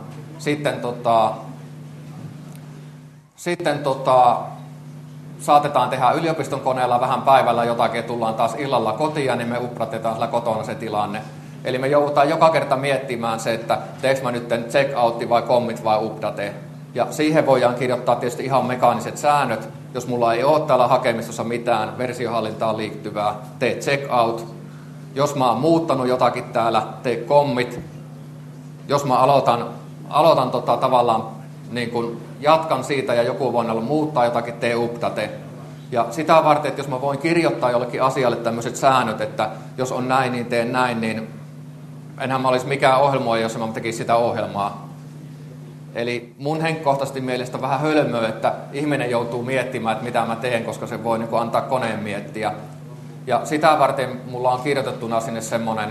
Speaker 1: Sitten saatetaan tehdä yliopiston koneella vähän päivällä jotakin, ja tullaan taas illalla kotiin, niin me updatetaan sillä kotona se tilanne. Eli me joudutaan joka kerta miettimään se, että teekö mä nyt checkoutti vai commit vai update. Ja siihen voidaan kirjoittaa tietysti ihan mekaaniset säännöt. Jos mulla ei ole täällä hakemistossa mitään versiohallintaan liittyvää, tee checkout. Jos mä oon muuttanut jotakin täällä, tee commit. Jos mä aloitan tavallaan niin kun jatkan siitä ja joku voi olla muuttaa jotakin, tee update. Ja sitä varten, että jos mä voin kirjoittaa jollekin asialle tämmöiset säännöt, että jos on näin, niin teen näin, niin enhän mä olisi mikään ohjelmoija, jos mä tekisin sitä ohjelmaa. Eli mun henkkohtaisesti mielestä vähän hölmöä, että ihminen joutuu miettimään, että mitä mä teen, koska se voi niin kuin antaa koneen miettiä. Ja sitä varten mulla on kirjoitettuna sinne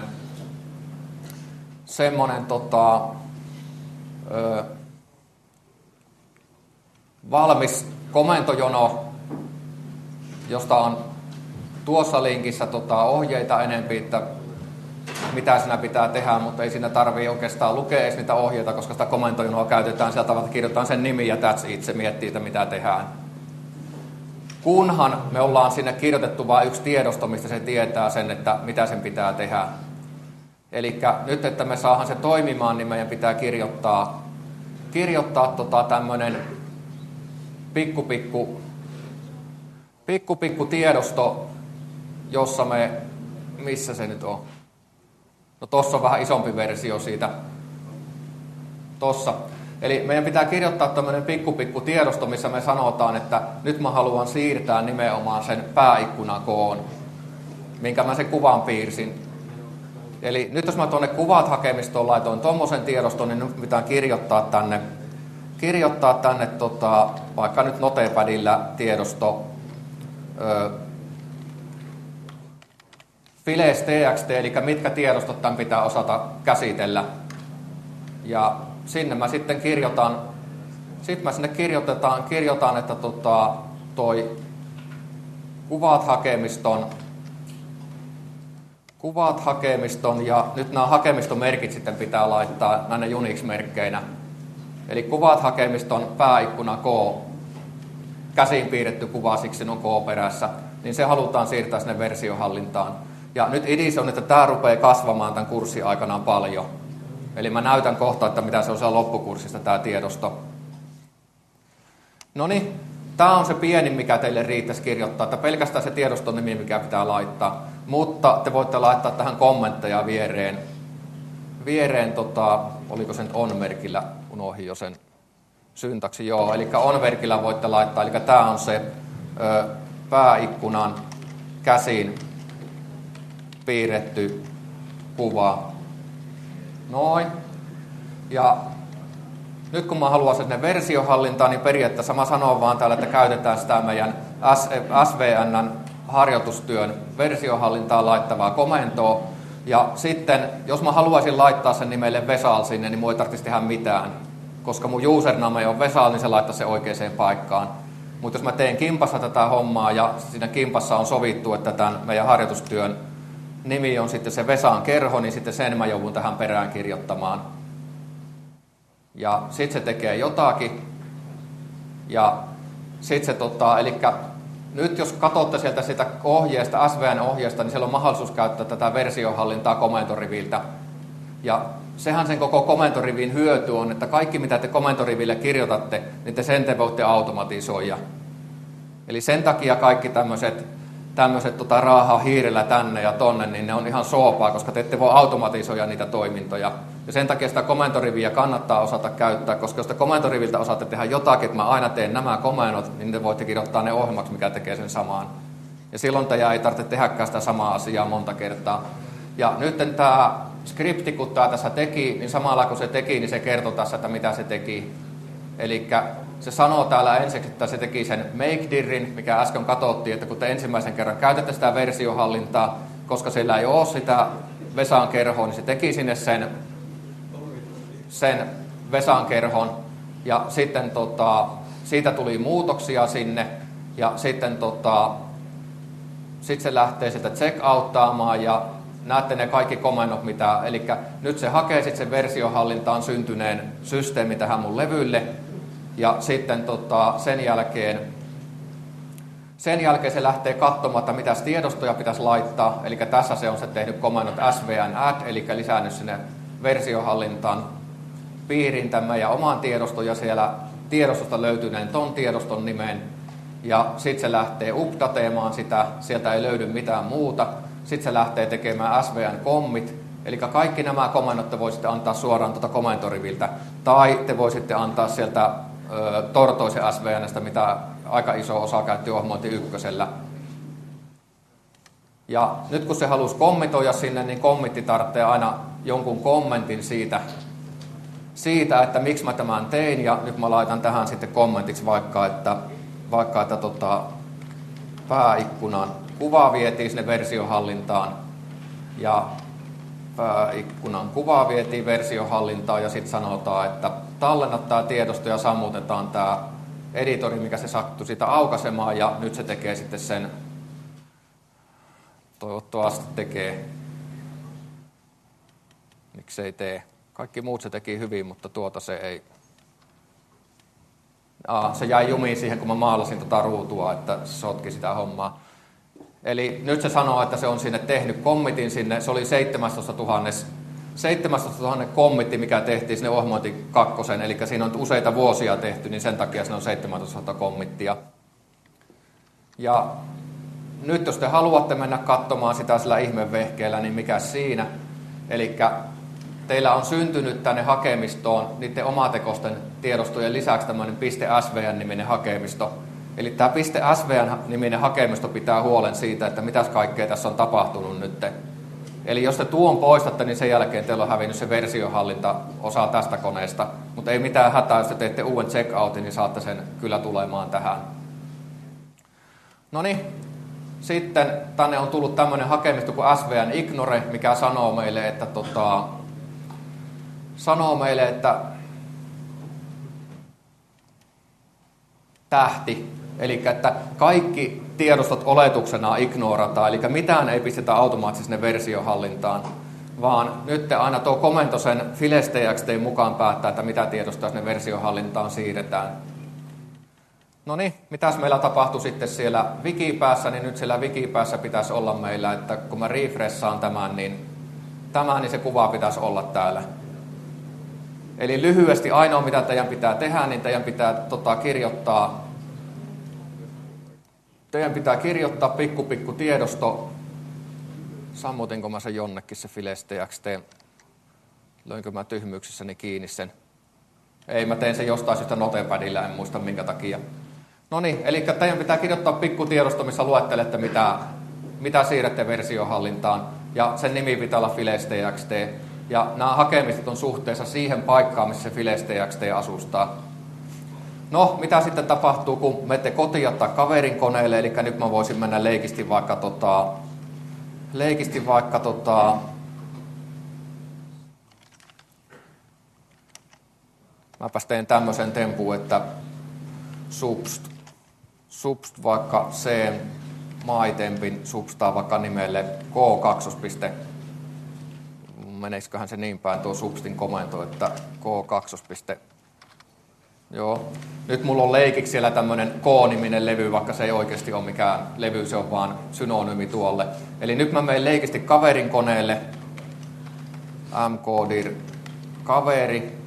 Speaker 1: semmonen valmis komentojono, josta on tuossa linkissä ohjeita enempi, että mitä siinä pitää tehdä, mutta ei siinä tarvitse oikeastaan lukea edes niitä ohjeita, koska sitä komentojonoa käytetään sieltä tavalla, että kirjoitetaan sen nimi ja that's it, se miettii, että mitä tehdään. Kunhan me ollaan sinne kirjoitettu vain yksi tiedosto, mistä se tietää sen, että mitä sen pitää tehdä. Eli nyt, että me saadaan se toimimaan, niin meidän pitää kirjoittaa tämmöinen pikku tiedosto, jossa missä se nyt on? No tossa on vähän isompi versio siitä. Tossa. Eli meidän pitää kirjoittaa tämmöinen pikku tiedosto, missä me sanotaan, että nyt mä haluan siirtää nimenomaan sen pääikkunakoon, minkä mä sen kuvan piirsin. Eli nyt jos mä tuonne kuvat hakemistoon laitoin tommosen tiedoston, niin nyt pitää kirjoittaa tänne vaikka nyt Notepadilla tiedosto files txt, eli mitkä tiedostot tämän pitää osata käsitellä. Ja sinne mä sitten kirjoitan, että toi kuvat hakemiston ja nyt nämä hakemistomerkit sitten pitää laittaa näin Unix-merkkeinä. Eli kuvat hakemiston pääikkuna K, käsin piirretty kuva, siksi on K perässä, niin se halutaan siirtää sinne versiohallintaan. Ja nyt idis on, että tämä rupeaa kasvamaan tämän kurssin aikana paljon. Eli mä näytän kohta, että mitä se on loppukurssista tämä tiedosto. Noniin, tämä on se pienin, mikä teille riittäisi kirjoittaa, että pelkästään se tiedoston nimi, mikä pitää laittaa. Mutta te voitte laittaa tähän kommentteja viereen oliko se nyt on-merkillä, unohdin jo sen syntaksi, joo, eli on-merkillä voitte laittaa, eli tämä on se pääikkunan käsin piirretty kuva. Noin. Ja nyt kun mä haluan sinne versiohallintaan, niin periaatteessa mä sanon vaan täällä, että käytetään sitä meidän SVN:n harjoitustyön versiohallintaan laittavaa komentoa. Ja sitten, jos mä haluaisin laittaa sen nimelle Vesal sinne, niin mun ei tarvitsisi tehdä mitään. Koska mun username on Vesal, niin se laittaa sen oikeaan paikkaan. Mutta jos mä teen kimpassa tätä hommaa ja siinä kimpassa on sovittu, että tämän meidän harjoitustyön nimi on sitten se Vesan kerho, niin sitten sen mä joudun tähän perään kirjoittamaan. Ja sitten se tekee jotakin. Ja sitten se elikkä nyt jos katsotte sieltä sitä ohjeesta, SVN-ohjeesta, niin siellä on mahdollisuus käyttää tätä versiohallintaa komentoriviltä. Ja sehän sen koko komentorivin hyöty on, että kaikki mitä te komentoriville kirjoitatte, niin te voitte automatisoida. Eli sen takia kaikki tämmöiset raahaa hiirellä tänne ja tonne, niin ne on ihan soopaa, koska te ette voi automatisoida niitä toimintoja. Ja sen takia sitä komentoriviä kannattaa osata käyttää, koska jos te komentoriviltä osaatte tehdä jotakin, että mä aina teen nämä komennot, niin te voitte kirjoittaa ne ohjelmaksi, mikä tekee sen samaan. Ja silloin teidän ei tarvitse tehdäkään sitä samaa asiaa monta kertaa. Ja nyt tämä skripti, kun tämä tässä teki, niin samalla kun se teki, niin se kertoi tässä, että mitä se teki. Eli se sanoo täällä ensiksi, että se teki sen makedirrin, mikä äsken katsottiin, että kun te ensimmäisen kerran käytätte sitä versiohallintaa, koska siellä ei ole sitä Vesan kerhoa, niin se teki sinne sen Vesan kerhon. Ja sitten siitä tuli muutoksia sinne. Ja sitten se lähtee sitä check-outtaamaan ja näette ne kaikki komennot, mitä... Eli nyt se hakee sitten sen versiohallintaan syntyneen systeemin tähän mun levylle. Ja sitten sen jälkeen se lähtee katsomaan, että mitä tiedostoja pitäisi laittaa. Eli tässä se on se tehnyt komennot svn add, eli lisännyt sinne versiohallintaan piiriin tämän meidän oman tiedoston ja siellä tiedostosta löytyneen ton tiedoston nimen. Ja sitten se lähtee updateemaan sitä, sieltä ei löydy mitään muuta. Sitten se lähtee tekemään svn commit, eli kaikki nämä komennot te voisitte antaa suoraan komentoriviltä. Tai te voisitte antaa sieltä Tortoisen SVN:stä, mitä aika iso osa käytti ohjelmointi ykkösellä. Ja nyt kun se halusi kommitoida sinne, niin kommitti tarvitsee aina jonkun kommentin siitä, että miksi mä tämän tein. Ja nyt mä laitan tähän sitten kommentiksi vaikka että pääikkunan kuva vietiin sinne versiohallintaan. Ja pääikkunan kuva vietiin versiohallintaan ja sitten sanotaan, että tallenna tämä tiedosto ja sammutetaan tämä editori, mikä se sattui sitä aukaisemaan, ja nyt se tekee sitten sen, toivottavasti tekee, miksei tee. Kaikki muut se teki hyvin, mutta se ei. Se jäi jumiin siihen, kun mä maalasin ruutua, että se sotki sitä hommaa. Eli nyt se sanoo, että se on sinne tehnyt commitin sinne, se oli 17 000 committi, mikä tehtiin sinne ohjelmointi 2, eli siinä on useita vuosia tehty, niin sen takia siinä on 17 000 committia. Ja nyt jos te haluatte mennä katsomaan sitä sillä ihmevehkeellä, niin mikä siinä? Eli teillä on syntynyt tänne hakemistoon niiden omatekoisten tiedostojen lisäksi tämmöinen .svn-niminen hakemisto. Eli tämä .svn-niminen hakemisto pitää huolen siitä, että mitäs kaikkea tässä on tapahtunut nyt. Eli jos te tuon poistatte, niin sen jälkeen teillä on hävinnyt se versiohallinta-osa tästä koneesta. Mutta ei mitään hätää, jos te teette uuden checkoutin, niin saatte sen kyllä tulemaan tähän. No niin, sitten tänne on tullut tämmöinen hakemisto kuin svn ignore, mikä sanoo meille, että tähti. Eli että kaikki tiedostot oletuksena ignorataan, eli mitään ei pistetä automaattisesti sinne versiohallintaan, vaan nyt aina tuo komento sen files.txt mukaan päättää, että mitä tiedostoja sinne versiohallintaan siirretään. No niin, mitäs meillä tapahtui sitten siellä wikipäässä, niin nyt siellä wikipäässä pitäisi olla meillä, että kun mä refressaan tämän, niin se kuva pitäisi olla täällä. Eli lyhyesti ainoa, mitä teidän pitää tehdä, niin teidän pitää kirjoittaa pikku tiedosto. Sammutinko mä sen jonnekin se files.txt? Löinkö mä tyhmyyksissäni kiinni sen? Ei, mä tein sen jostain syystä notepadilla, en muista minkä takia. No niin, eli teidän pitää kirjoittaa pikku tiedosto, missä luettelette, mitä siirrätte versiohallintaan. Ja sen nimi pitää olla files.txt. Ja nämä hakemistot on suhteessa siihen paikkaan, missä se files.txt asustaa. No, mitä sitten tapahtuu, kun menette kotiin tai kaverin koneelle, eli nyt mä voisin mennä leikisti vaikka mäpäs teen tämmöisen tempun, että subst vaikka c maitempin substaa vaikka nimelle k2. Menisiköhän se niin päin tuo substin komento, että k2. Joo. Nyt mulla on leikiksi siellä tämmöinen K-niminen levy, vaikka se ei oikeasti ole mikään levy, se on vaan synonyymi tuolle. Eli nyt mä menen leikisti kaverin koneelle, mkdir kaveri,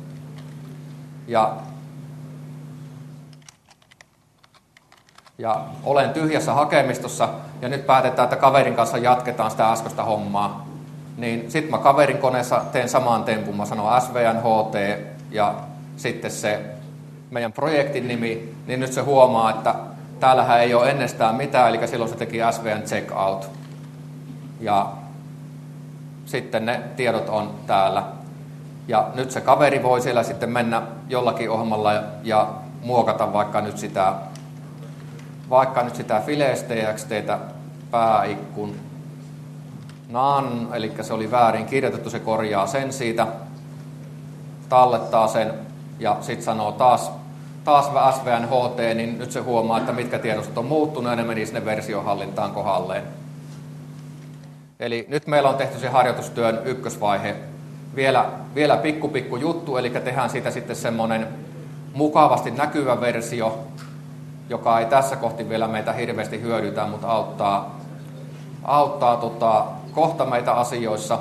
Speaker 1: ja olen tyhjässä hakemistossa, ja nyt päätetään, että kaverin kanssa jatketaan sitä äskeistä hommaa. Niin sit mä kaverin koneessa teen saman tempun, mä sanon svnht, ja sitten se meidän projektin nimi, niin nyt se huomaa, että täällähän ei ole ennestään mitään, eli silloin se teki svn checkout. Ja sitten ne tiedot on täällä. Ja nyt se kaveri voi siellä sitten mennä jollakin ohjelmalla ja muokata vaikka nyt sitä files.txt:tä pääikkunan, eli se oli väärin kirjoitettu, se korjaa sen siitä, tallettaa sen ja sitten sanoo taas SVN HT, niin nyt se huomaa, että mitkä tiedostot on muuttunut ja ne meni sinne versiohallintaan kohdalleen. Eli nyt meillä on tehty se harjoitustyön ykkösvaihe. Vielä pikku juttu, eli tehdään siitä sitten semmoinen mukavasti näkyvä versio, joka ei tässä kohti vielä meitä hirveästi hyödytä, mutta auttaa kohta meitä asioissa.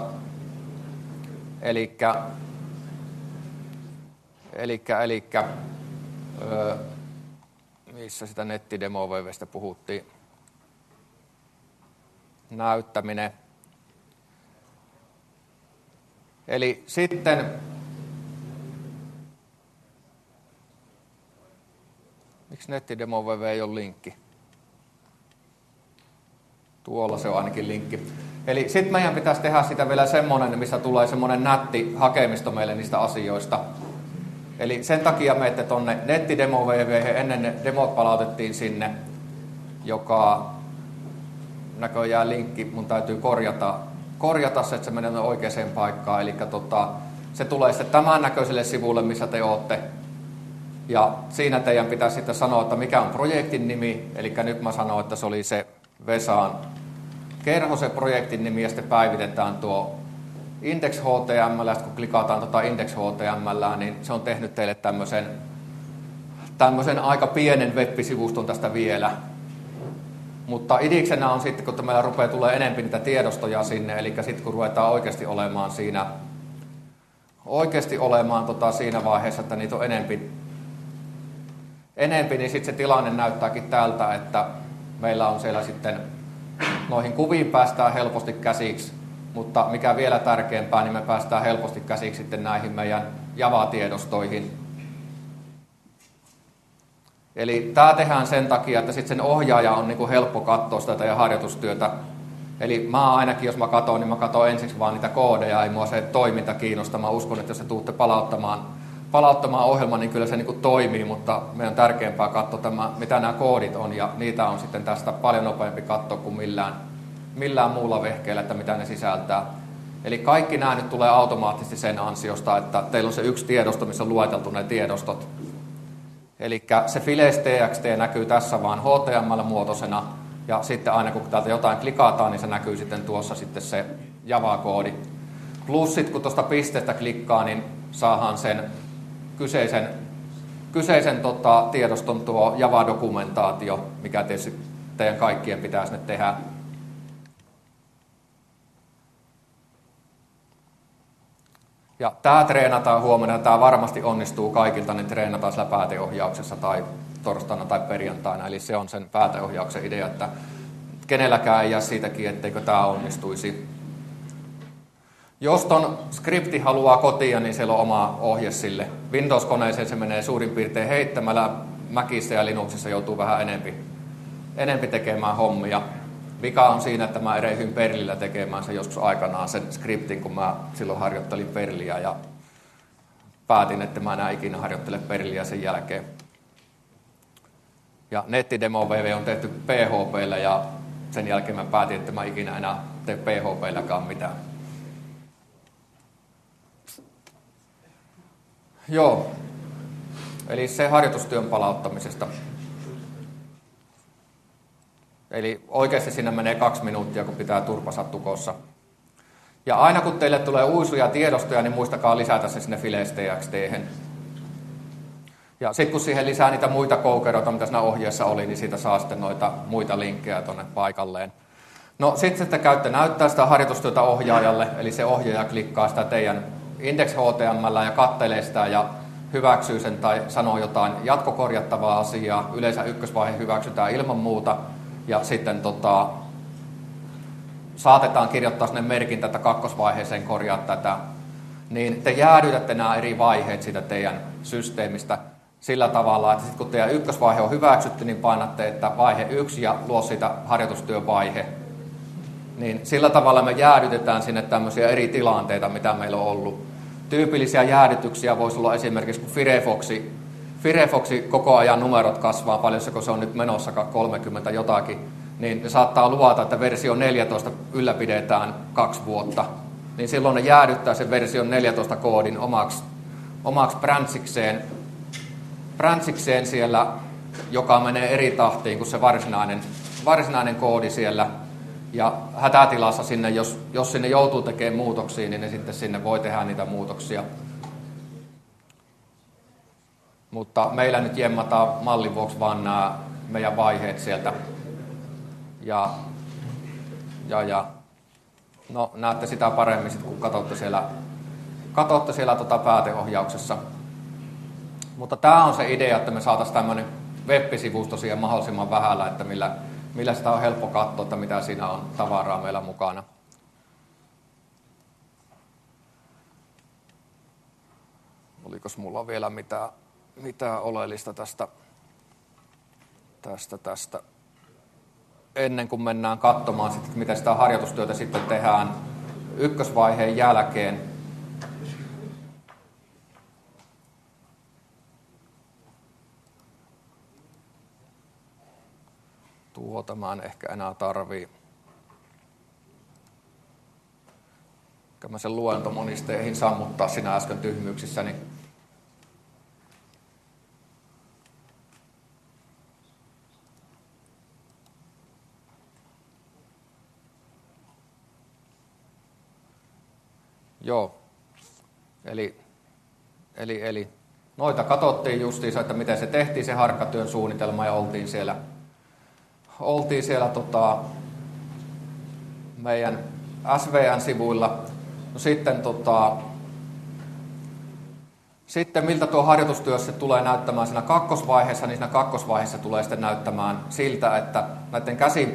Speaker 1: Missä sitä nettidemo-VVstä puhuttiin? Näyttäminen. Eli sitten miksi nettidemo-VV ei ole linkki? Tuolla se on ainakin linkki. Eli sitten meidän pitäisi tehdä sitä vielä semmoinen, missä tulee semmoinen nätti hakemisto meille niistä asioista. Eli sen takia menette tuonne nettidemo-VV, ennen ne demot palautettiin sinne, joka näköjään linkki, mun täytyy korjata se, että se menee oikeaan paikkaan. Eli se tulee sitten tämän näköiselle sivulle, missä te olette. Ja siinä teidän pitää sitten sanoa, että mikä on projektin nimi. Eli nyt mä sanon, että se oli se Vesan Kerhosen projektin nimi, ja sitten päivitetään tuo index.html, ja kun klikataan index.html, niin se on tehnyt teille tämmöisen aika pienen web-sivuston tästä vielä. Mutta idiksenä on sitten, kun meillä rupeaa tulee enemmän niitä tiedostoja sinne, eli sitten kun ruvetaan oikeasti olemaan siinä vaiheessa, että niitä on enempi, niin sitten se tilanne näyttääkin tältä, että meillä on siellä sitten noihin kuviin päästään helposti käsiksi, mutta mikä vielä tärkeämpää, niin me päästään helposti käsiksi sitten näihin meidän Java-tiedostoihin. Eli tämä tehdään sen takia, että sitten sen ohjaaja on niinku helppo katsoa sitä teidän harjoitustyötä. Eli mä ainakin, jos mä katson, niin mä katson ensiksi vaan niitä koodeja, ei mua se toiminta kiinnosta. Mä uskon, että jos te tuutte palauttamaan ohjelman, niin kyllä se niinku toimii, mutta meidän on tärkeämpää katsoa, mitä nämä koodit on, ja niitä on sitten tästä paljon nopeampi katsoa kuin millään muulla vehkeellä, että mitä ne sisältää. Eli kaikki nämä nyt tulee automaattisesti sen ansiosta, että teillä on se yksi tiedosto, missä on lueteltu ne tiedostot. Eli se files.txt näkyy tässä vaan HTML-muotoisena, ja sitten aina kun täältä jotain klikataan, niin se näkyy sitten tuossa sitten se Java-koodi. Plus sitten kun tuosta pisteestä klikkaa, niin saadaan sen kyseisen tiedoston tuo Java-dokumentaatio, mikä tietysti teidän kaikkien pitäisi nyt tehdä. Ja tämä treenataan huomenna, tämä varmasti onnistuu kaikilta, niin treenataan sillä pääteohjauksessa tai torstaina tai perjantaina. Eli se on sen pääteohjauksen idea, että kenelläkään ei jää siitäkin, etteikö tämä onnistuisi. Jos ton skripti haluaa kotia, niin siellä on oma ohje sille. Windows-koneeseen se menee suurin piirtein heittämällä, Macissa ja Linuxissa joutuu vähän enempi tekemään hommia. Vika on siinä, että mä erehdyin Perlillä tekemään sen joskus aikanaan sen skriptin, kun mä silloin harjoittelin Perliä ja päätin, että mä enää ikinä harjoittele Perliä sen jälkeen. Ja nettidemo-VV on tehty PHP:llä ja sen jälkeen mä päätin, että mä ikinä enää tee PHP:lläkaan mitään. Joo, eli se harjoitustyön palauttamisesta. Eli oikeasti siinä menee 2 minuuttia, kun pitää turpansa tukossa. Ja aina kun teille tulee uusia tiedostoja, niin muistakaa lisätä se sinne files.txt:hen. Ja sitten kun siihen lisää niitä muita koukeroita, mitä siinä ohjeessa oli, niin siitä saa sitten noita muita linkkejä tuonne paikalleen. No sitten te käytte näyttää sitä harjoitustyötä ohjaajalle, eli se ohjaaja klikkaa sitä teidän index.html ja kattelee sitä ja hyväksyy sen tai sanoo jotain jatkokorjattavaa asiaa. Yleensä ykkösvaihe hyväksytään ilman muuta. Ja sitten saatetaan kirjoittaa sinne merkintä, että kakkosvaiheeseen korjaa tätä. Niin te jäädytätte nämä eri vaiheet siitä teidän systeemistä sillä tavalla, että sitten kun teidän ykkösvaihe on hyväksytty, niin painatte, että vaihe 1 ja luo siitä harjoitustyövaihe. niin sillä tavalla me jäädytetään sinne tämmöisiä eri tilanteita, mitä meillä on ollut. Tyypillisiä jäädytyksiä voisi olla esimerkiksi, kun Firefoxi koko ajan numerot kasvaa paljon, kun se on nyt menossa 30 jotakin, niin ne saattaa luvata, että versio 14 ylläpidetään 2 vuotta. Niin silloin ne jäädyttää sen version 14 koodin omaksi branchikseen siellä, joka menee eri tahtiin kuin se varsinainen koodi siellä. Ja hätätilassa sinne, jos sinne joutuu tekemään muutoksia, niin ne sitten sinne voi tehdä niitä muutoksia. Mutta meillä nyt jemmataan mallin vuoksi vaan nämä meidän vaiheet sieltä. Ja. No, näette sitä paremmin, kun katsotte siellä pääteohjauksessa. Mutta tämä on se idea, että me saataisiin tämmöinen web-sivusto siihen mahdollisimman vähällä, että millä sitä on helppo katsoa, että mitä siinä on tavaraa meillä mukana. Olikos mulla vielä mitään oleellista tästä ennen kuin mennään katsomaan, miten sitä harjoitustyötä sitten tehdään ykkösvaiheen jälkeen. Tuota mä en ehkä enää tarvii. Mä sen luentomonisteihin sammuttaa siinä äsken tyhmyyksissäni. Joo, eli noita katsottiin justiinsa, että miten se tehtiin se harkkatyön suunnitelma ja oltiin siellä meidän SVN-sivuilla. No sitten miltä tuo harjoitustyössä tulee näyttämään siinä kakkosvaiheessa, niin siinä kakkosvaiheessa tulee sitten näyttämään siltä, että näiden käsin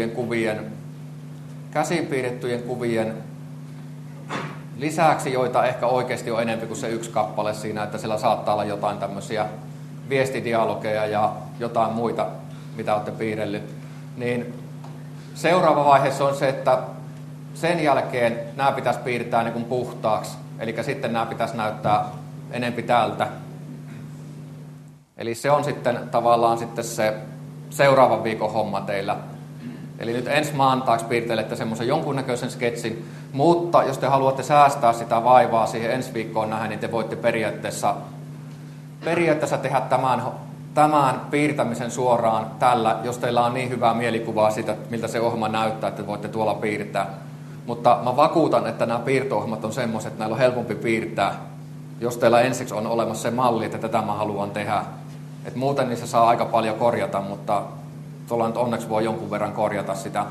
Speaker 1: piirrettyjen kuvien lisäksi, joita ehkä oikeasti on enemmän kuin se yksi kappale siinä, että siellä saattaa olla jotain tämmöisiä viestidialogeja ja jotain muita, mitä olette piirrellyt, niin seuraava vaiheessa on se, että sen jälkeen nämä pitäisi piirtää niin kuin puhtaaksi, eli sitten nämä pitäisi näyttää enempi tältä. Eli se on sitten tavallaan sitten se seuraavan viikon homma teillä. Eli nyt ensi maanantaiksi piirtelette semmoisen jonkunnäköisen sketsin, mutta jos te haluatte säästää sitä vaivaa siihen ensi viikkoon nähdä, niin te voitte periaatteessa tehdä tämän piirtämisen suoraan tällä, jos teillä on niin hyvää mielikuvaa siitä, miltä se ohjelma näyttää, että voitte tuolla piirtää. Mutta mä vakuutan, että nämä piirto-ohjelmat on semmoiset, että näillä on helpompi piirtää, jos teillä ensiksi on olemassa se malli, että tätä mä haluan tehdä. Et muuten niissä saa aika paljon korjata, mutta tuolla nyt onneksi voi jonkun verran korjata sitä.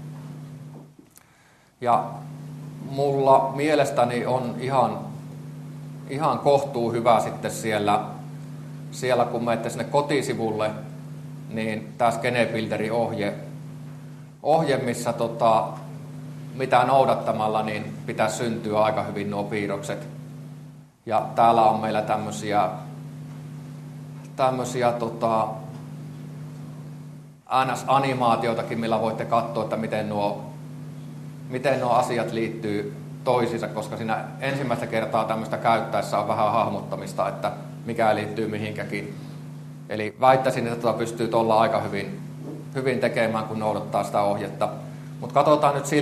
Speaker 1: Ja mulla mielestäni on ihan kohtuu hyvä sitten siellä kun menette sinne kotisivulle, niin tämä Skenebuilderi ohje missä mitä noudattamalla, niin pitää syntyä aika hyvin nuo piirrokset. Ja täällä on meillä tämmöisiä NS-animaatioitakin, millä voitte katsoa, että miten nuo asiat liittyy toisiinsa, koska siinä ensimmäistä kertaa tämmöistä käyttäessä on vähän hahmottamista, että mikä liittyy mihinkäkin. Eli väittäisin, että pystyy tuolla aika hyvin tekemään, kun noudattaa sitä ohjetta. Mutta katsotaan nyt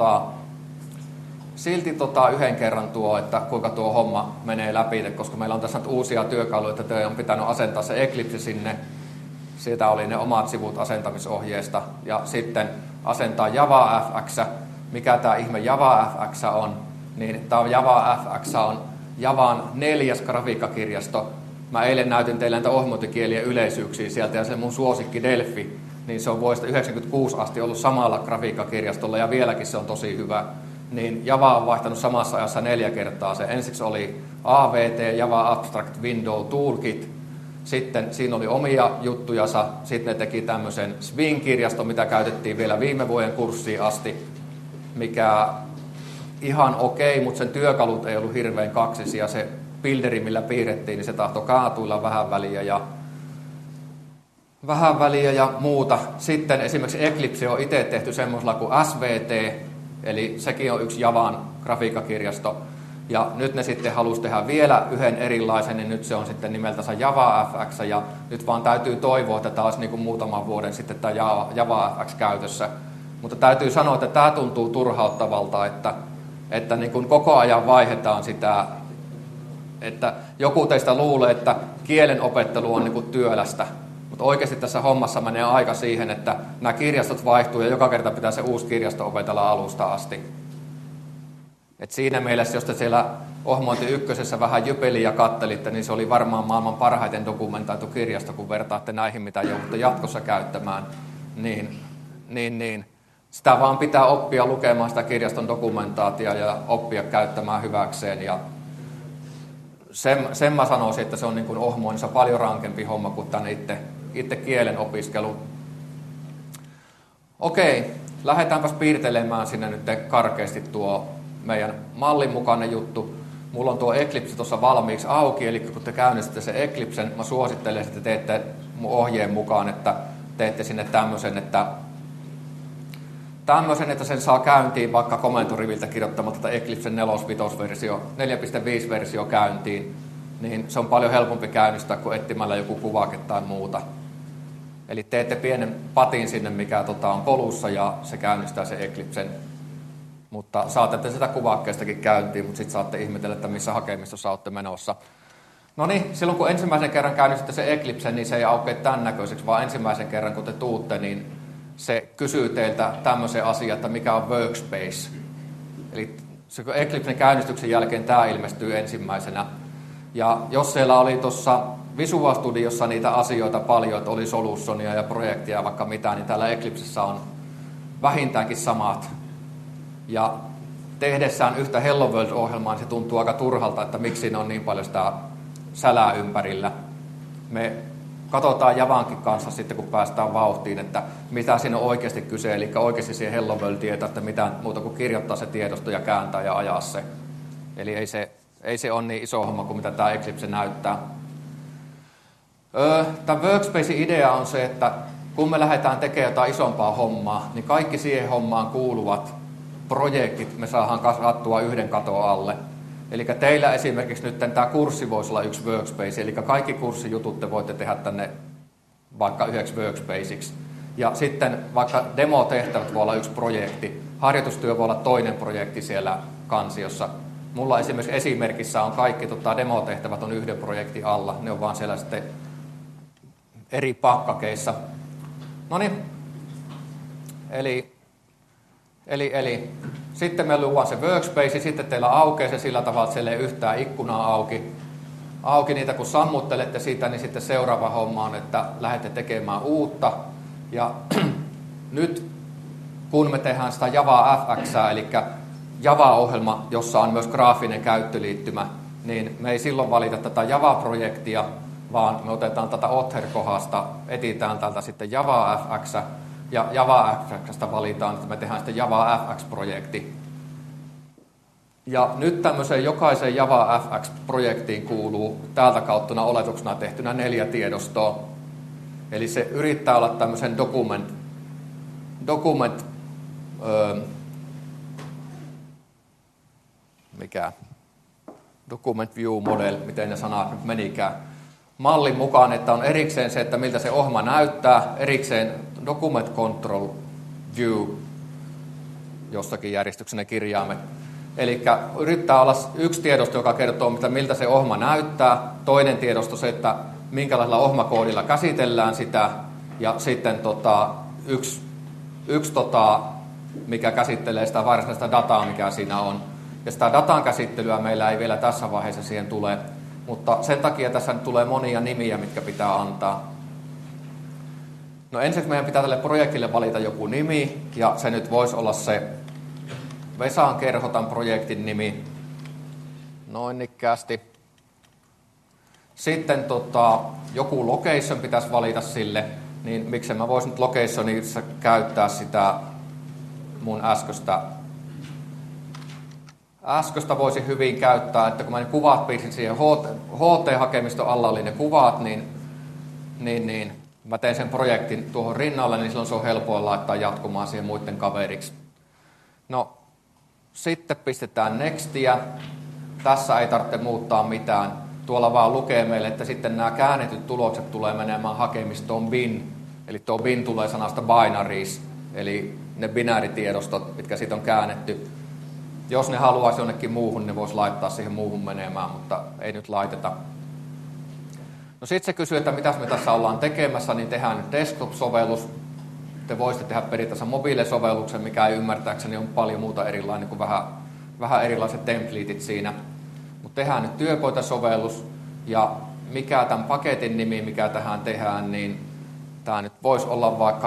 Speaker 1: silti yhden kerran että kuinka tuo homma menee läpi, koska meillä on tässä nyt uusia työkaluja, että teidän on pitänyt asentaa se Eclipse sinne. Siitä oli ne omat sivut asentamisohjeesta. Ja sitten asentaa JavaFX. Mikä tämä ihme JavaFX on? Niin tämä JavaFX on Javan 4. grafiikkakirjasto. Mä eilen näytin teille näitä ohjelmointikielien yleisyyksiä sieltä, ja se mun suosikki Delphi, niin se on vuodesta 1996 asti ollut samalla grafiikkakirjastolla, ja vieläkin se on tosi hyvä. Niin Java on vaihtanut samassa ajassa 4 kertaa. Se ensiksi oli AVT, Java Abstract Window Toolkit. Sitten siinä oli omia juttujansa. Sitten ne teki tämmöisen Swing-kirjaston, mitä käytettiin vielä viime vuoden kurssiin asti, mikä ihan okei, mutta sen työkalut ei ollut hirveän kaksisia. Se builderi, millä piirrettiin, niin se tahtoi kaatuilla vähän väliä. Ja vähän väliä ja muuta. Sitten esimerkiksi Eclipse on itse tehty semmoisella kuin SVT, eli sekin on yksi Javan grafiikkakirjasto. Ja nyt ne sitten halusi tehdä vielä yhden erilaisen, niin nyt se on sitten nimeltänsä JavaFX, ja nyt vaan täytyy toivoa, että tämä olisi niin kuin muutaman vuoden sitten tämä JavaFX käytössä. Mutta täytyy sanoa, että tämä tuntuu turhauttavalta, että niin kuin koko ajan vaihdetaan sitä, että joku teistä luulee, että kielen opettelu on niin kuin työlästä. Mutta oikeasti tässä hommassa menee aika siihen, että nämä kirjastot vaihtuu ja joka kerta pitää se uusi kirjasto opetella alusta asti. Et siinä mielessä, jos te siellä Ohmointi ykkösessä vähän jypeli ja kattelitte, niin se oli varmaan maailman parhaiten dokumentoitu kirjasto, kun vertaatte näihin, mitä joudutte jatkossa käyttämään. Niin. Sitä vaan pitää oppia lukemaan sitä kirjaston dokumentaatiota ja oppia käyttämään hyväkseen. Ja sen mä sanoisin, että se on niin kuin Ohmoinnissa paljon rankempi homma kuin tämän itse kielen opiskelu. Okei, lähdetäänpäs piirtelemään sinne nyt karkeasti tuo meidän mallin mukainen juttu. Mulla on tuo Eclipse tuossa valmiiksi auki, eli kun te käynnistätte se Eclipsen, mä suosittelen, että teette mun ohjeen mukaan, että teette sinne tämmöisen, että sen saa käyntiin vaikka komentoriviltä kirjoittamatta tätä Eclipsen 4.5-versio käyntiin, niin se on paljon helpompi käynnistää kuin etsimällä joku kuvake tai muuta. Eli teette pienen patin sinne, mikä on polussa, ja se käynnistää se Eclipsen. Mutta saatatte sitä kuvakkeestakin käyntiin, mutta sitten saatte ihmetellä, että missä hakemistossa olette menossa. No niin, silloin kun ensimmäisen kerran käynnistätte se Eclipse, niin se ei aukea tämän näköiseksi, vaan ensimmäisen kerran kun te tuutte, niin se kysyy teiltä tämmöisen asian, että mikä on workspace. Eli se Eclipsen käynnistyksen jälkeen tämä ilmestyy ensimmäisenä. Ja jos siellä oli tuossa Visual Studiossa niitä asioita paljon, että oli solutionia ja projektia ja vaikka mitä, niin täällä Eclipsessä on vähintäänkin samat. Ja tehdessään yhtä Hello World-ohjelmaa, niin se tuntuu aika turhalta, että miksi siinä on niin paljon sitä sälää ympärillä. Me katsotaan Javankin kanssa sitten, kun päästään vauhtiin, että mitä siinä on oikeasti kyse. Eli oikeasti siihen Hello World tietää, että mitään muuta kuin kirjoittaa se tiedosto ja kääntää ja ajaa se. Eli ei se ole niin iso homma kuin mitä tämä Eclipse näyttää. Tämä workspacein idea on se, että kun me lähdetään tekemään jotain isompaa hommaa, niin kaikki siihen hommaan kuuluvat projektit me saadaan kasvattua yhden katon alle. Eli teillä esimerkiksi nyt tämä kurssi voisi olla yksi workspace, eli kaikki kurssijutut te voitte tehdä tänne vaikka yhdeksi workspaceiksi. Ja sitten vaikka demotehtävät voi olla yksi projekti, harjoitustyö voi olla toinen projekti siellä kansiossa. Mulla esimerkissä on kaikki demotehtävät on yhden projektin alla, ne on vaan siellä sitten eri pakkakeissa. Noniin, Eli sitten me luodaan se workspace, sitten teillä aukeaa se sillä tavalla, että siellä ei yhtään ikkunaa auki niitä, kun sammuttelette sitä, niin sitten seuraava homma on, että lähdette tekemään uutta. Ja nyt kun me tehdään sitä JavaFX, eli Java-ohjelma, jossa on myös graafinen käyttöliittymä, niin me ei silloin valita tätä Java-projektia, vaan me otetaan tätä Other-kohdasta, etitään täältä sitten JavaFX, ja JavaFX:stä valitaan, että me tehdään sitten JavaFX-projekti. Ja nyt tämmöiseen jokaiseen JavaFX-projektiin kuuluu täältä kauttuna oletuksena tehtynä 4 tiedostoa. Eli se yrittää olla tämmöisen document view model, miten ne sanat nyt menikään, mallin mukaan, että on erikseen se, että miltä se ohjelma näyttää, erikseen document control view, jossakin järjestyksenä kirjaamme. Eli yrittää olla yksi tiedosto, joka kertoo, miltä se ohjelma näyttää, toinen tiedosto se, että minkälaisella ohjelmakoodilla käsitellään sitä, ja sitten yksi mikä käsittelee sitä varsinaista dataa, mikä siinä on. Ja sitä datan käsittelyä meillä ei vielä tässä vaiheessa siihen tule, mutta sen takia tässä nyt tulee monia nimiä, mitkä pitää antaa. No ensiksi meidän pitää tälle projektille valita joku nimi, ja se nyt voisi olla se Vesan Kerhotan projektin nimi, noin nikkäästi. Sitten joku location pitäisi valita sille, niin miksei mä voisin nyt locationissa käyttää sitä mun äsköstä voisi hyvin käyttää, että kun mä ne kuvat piirsin siihen HT-hakemiston alla oli ne kuvat, niin mä teen sen projektin tuohon rinnalle, niin silloin se on helpoin laittaa jatkumaan siihen muiden kaveriksi. No, sitten pistetään nextiä. Tässä ei tarvitse muuttaa mitään. Tuolla vaan lukee meille, että sitten nämä käännetyt tulokset tulee menemään hakemistoon bin. Eli tuo bin tulee sanasta binaries, eli ne binääritiedostot, mitkä siitä on käännetty. Jos ne haluaisi jonnekin muuhun, ne voisi laittaa siihen muuhun menemään, mutta ei nyt laiteta. No sitten se kysyy, että mitäs me tässä ollaan tekemässä, niin tehdään nyt desktop-sovellus. Te voisitte tehdä periaatteessa mobiilisovelluksen, mikä ei ymmärtääkseni on paljon muuta erilainen kuin vähän erilaiset templatet siinä. Mutta tehdään nyt työpöytäsovellus, ja mikä tämän paketin nimi, mikä tähän tehdään, niin tämä nyt voisi olla vaikka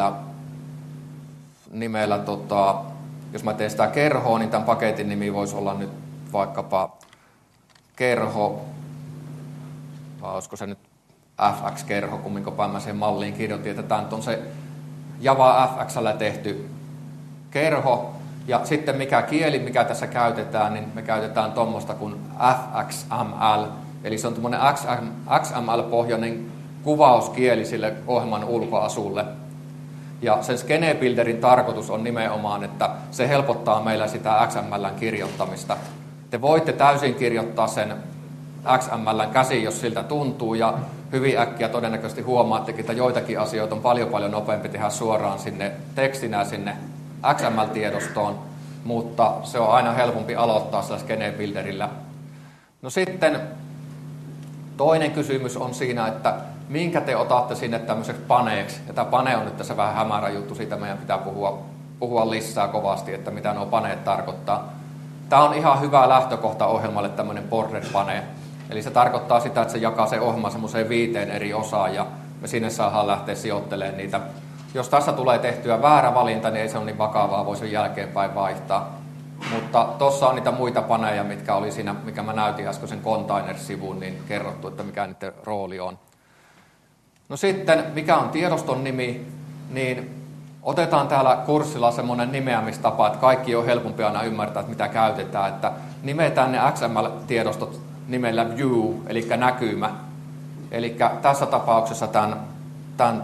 Speaker 1: nimellä jos mä teen sitä kerhoa, niin tämän paketin nimi voisi olla nyt vaikkapa kerho, vai olisiko se nyt FX-kerho, kumminko mä siihen malliin kirjoitin, että tämä nyt on se Java FX:llä tehty kerho, ja sitten mikä kieli, mikä tässä käytetään, niin me käytetään tuommoista kuin FXML, eli se on tuommoinen XML-pohjainen kuvauskieli sille ohjelman ulkoasulle. Ja sen Skene Builderin tarkoitus on nimenomaan, että se helpottaa meillä sitä XML:n kirjoittamista. Te voitte täysin kirjoittaa sen XML:n käsiin, jos siltä tuntuu, ja hyvin äkkiä todennäköisesti huomaattekin, että joitakin asioita on paljon nopeampi tehdä suoraan sinne tekstinä sinne XML-tiedostoon, mutta se on aina helpompi aloittaa sillä Skene Builderillä. No sitten toinen kysymys on siinä, että minkä te otatte sinne tämmöiseksi paneeksi. Ja tämä pane on nyt tässä vähän hämärä juttu, siitä meidän pitää puhua lisää kovasti, että mitä nuo paneet tarkoittaa. Tämä on ihan hyvä lähtökohta ohjelmalle tämmöinen border-pane. Eli se tarkoittaa sitä, että se jakaa se ohjelma semmoiseen 5 eri osaan, ja me sinne saadaan lähteä sijoittelemaan niitä. Jos tässä tulee tehtyä väärä valinta, niin ei se ole niin vakavaa, voi sen jälkeenpäin vaihtaa. Mutta tuossa on niitä muita paneja, mitkä oli siinä, mikä mä näytin äsken sen container-sivun, niin kerrottu, että mikä niiden rooli on. No sitten, mikä on tiedoston nimi, niin otetaan täällä kurssilla semmoinen nimeämistapa, että kaikki on helpompi aina ymmärtää, että mitä käytetään. Että nimetään ne XML-tiedostot nimellä view, eli näkymä. Eli tässä tapauksessa tämän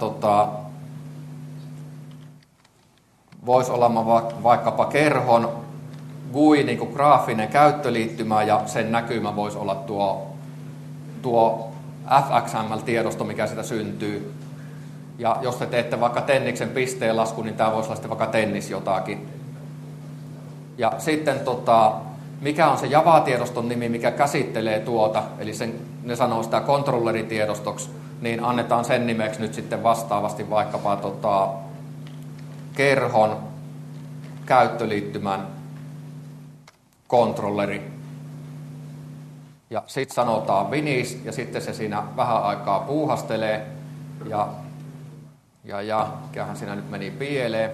Speaker 1: voisi olla vaikkapa kerhon GUI, niin kuin graafinen käyttöliittymä, ja sen näkymä voisi olla tuo FXML-tiedosto, mikä sitä syntyy. Ja jos te teette vaikka tenniksen pisteenlasku, niin tämä voisi olla sitten vaikka tennis jotakin. Ja sitten mikä on se Java-tiedoston nimi, mikä käsittelee tuota, eli ne sanoo sitä controlleritiedostoksi, niin annetaan sen nimeksi nyt sitten vastaavasti vaikkapa kerhon käyttöliittymän controlleri. Ja sitten sanotaan Vinis, ja sitten se siinä vähän aikaa puuhastelee, ja mikähän siinä nyt meni pieleen.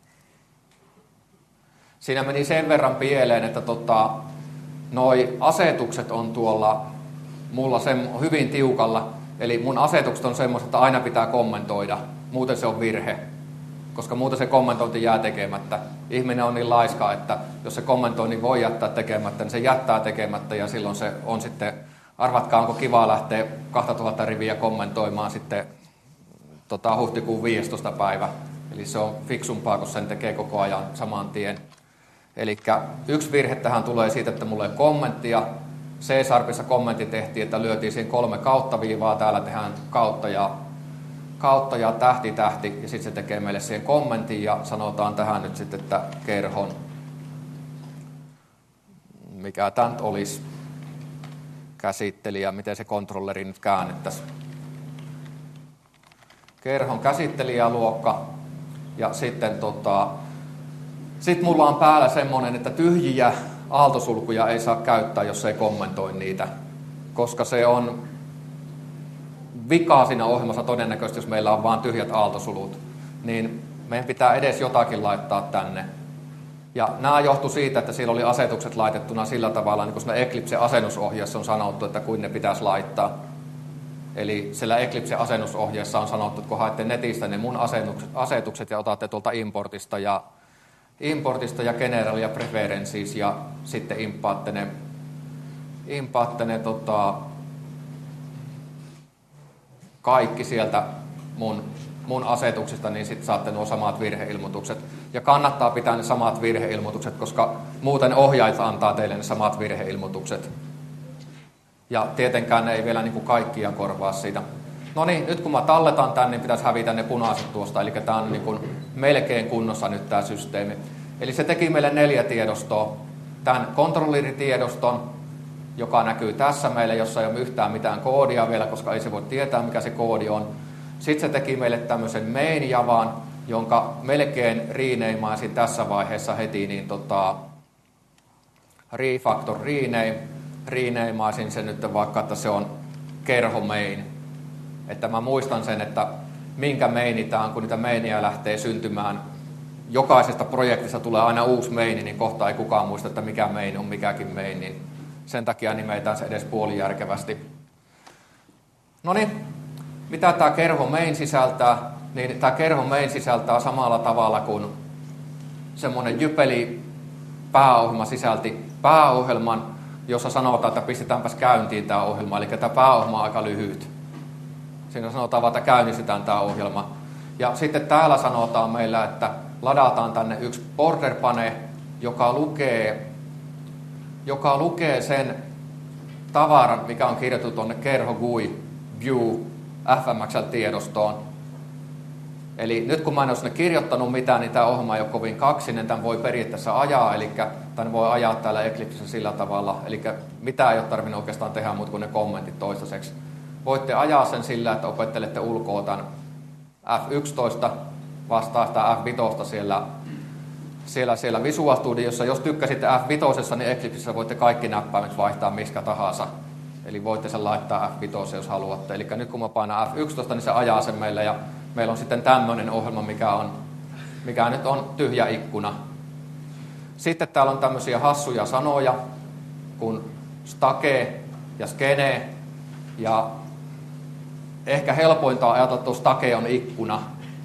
Speaker 1: Siinä meni sen verran pieleen, että noi asetukset on tuolla mulla hyvin tiukalla, eli mun asetukset on semmoiset, että aina pitää kommentoida, muuten se on virhe, koska muuten se kommentointi jää tekemättä. Ihminen on niin laiska, että jos se kommentointi voi jättää tekemättä, niin se jättää tekemättä, ja silloin se on sitten, arvatkaa, onko kiva lähteä 2000 riviä kommentoimaan sitten huhtikuun 15. päivä. Eli se on fiksumpaa, kun sen tekee koko ajan saman tien. Eli yksi virhe tähän tulee siitä, että mulla ei kommenttia. C-sharpissa kommentti tehtiin, että lyötiin siihen 3 kauttaviivaa. Täällä tehdään kautta ja tähti, ja sitten se tekee meille siihen kommentin, ja sanotaan tähän nyt sitten, että kerhon, mikä tämä nyt olisi, käsittelijä, miten se kontrolleri nyt käännettäisiin. Kerhon käsittelijäluokka, ja sitten sit mulla on päällä semmoinen, että tyhjiä aaltosulkuja ei saa käyttää, jos ei kommentoi niitä, koska se on vikaa siinä ohjelmassa todennäköisesti, jos meillä on vain tyhjät aaltosulut, niin meidän pitää edes jotakin laittaa tänne. Ja nämä johtuu siitä, että siellä oli asetukset laitettuna sillä tavalla, niin kuin siinä Eclipse-asennusohjeessa on sanottu, että kuin ne pitäisi laittaa. Eli siellä Eclipse-asennusohjeessa on sanottu, että kun haette netistä ne mun asetukset ja otatte tuolta importista ja general ja preferences, ja sitten impaatte ne kaikki sieltä mun asetuksista, niin sitten saatte nuo samat virheilmoitukset. Ja kannattaa pitää ne samat virheilmoitukset, koska muuten ohjaajat antaa teille ne samat virheilmoitukset. Ja tietenkään ne ei vielä niin kuin kaikkia korvaa siitä. No niin, nyt kun mä talletan tän, niin pitäisi hävitä ne punaiset tuosta. Eli tämä on niin kuin melkein kunnossa nyt tämä systeemi. Eli se teki meille 4 tiedostoa. Tämän kontrolliritiedoston, joka näkyy tässä meille, jossa ei ole yhtään mitään koodia vielä, koska ei se voi tietää, mikä se koodi on. Sitten se teki meille tämmöisen main-javan, jonka melkein renameaisin tässä vaiheessa heti, niin refactor rename. Renameaisin sen nyt vaikka, että se on kerho main. Että mä muistan sen, että minkä maini tämä on, kun niitä mainia lähtee syntymään. Jokaisesta projektista tulee aina uusi maini, niin kohta ei kukaan muista, että mikä main on mikäkin main, niin sen takia nimetään se edes puolijärkevästi. No niin, mitä tämä kerho main sisältää? Niin tämä kerho main sisältää samalla tavalla kuin semmoinen Jypeli pääohjelma sisälti pääohjelman, jossa sanotaan, että pistetäänpäs käyntiin tämä ohjelma. Eli tämä pääohjelma on aika lyhyt. Siinä sanotaan vaan, että käynnistetään tämä ohjelma. Ja sitten täällä sanotaan meillä, että ladataan tänne yksi border-pane, joka lukee sen tavaran, mikä on kirjoitettu tuonne kerho GUI view fmxl-tiedostoon. Eli nyt kun mä en ole sinne kirjoittanut mitään, niin tämä ohjelma ei ole kovin kaksinen, tämän voi periaatteessa ajaa, eli tämän voi ajaa täällä Eclipsessä sillä tavalla, eli mitä ei ole tarvinnut oikeastaan tehdä muuta kuin ne kommentit toistaiseksi. Voitte ajaa sen sillä, että opettelette ulkoa tämän F11 vastaa sitä F5 siellä Visual Studiossa. Jos tykkäsitte F5, niin Eclipsessä voitte kaikki näppäimet vaihtaa miskä tahansa. Eli voitte sen laittaa F5, jos haluatte. Eli nyt kun mä painan F11, niin se ajaa sen meille. Ja meillä on sitten tämmöinen ohjelma, mikä nyt on tyhjä ikkuna. Sitten täällä on tämmöisiä hassuja sanoja, kuin stake ja skene. Ja ehkä helpointa on ajatella, että stake on ikkuna.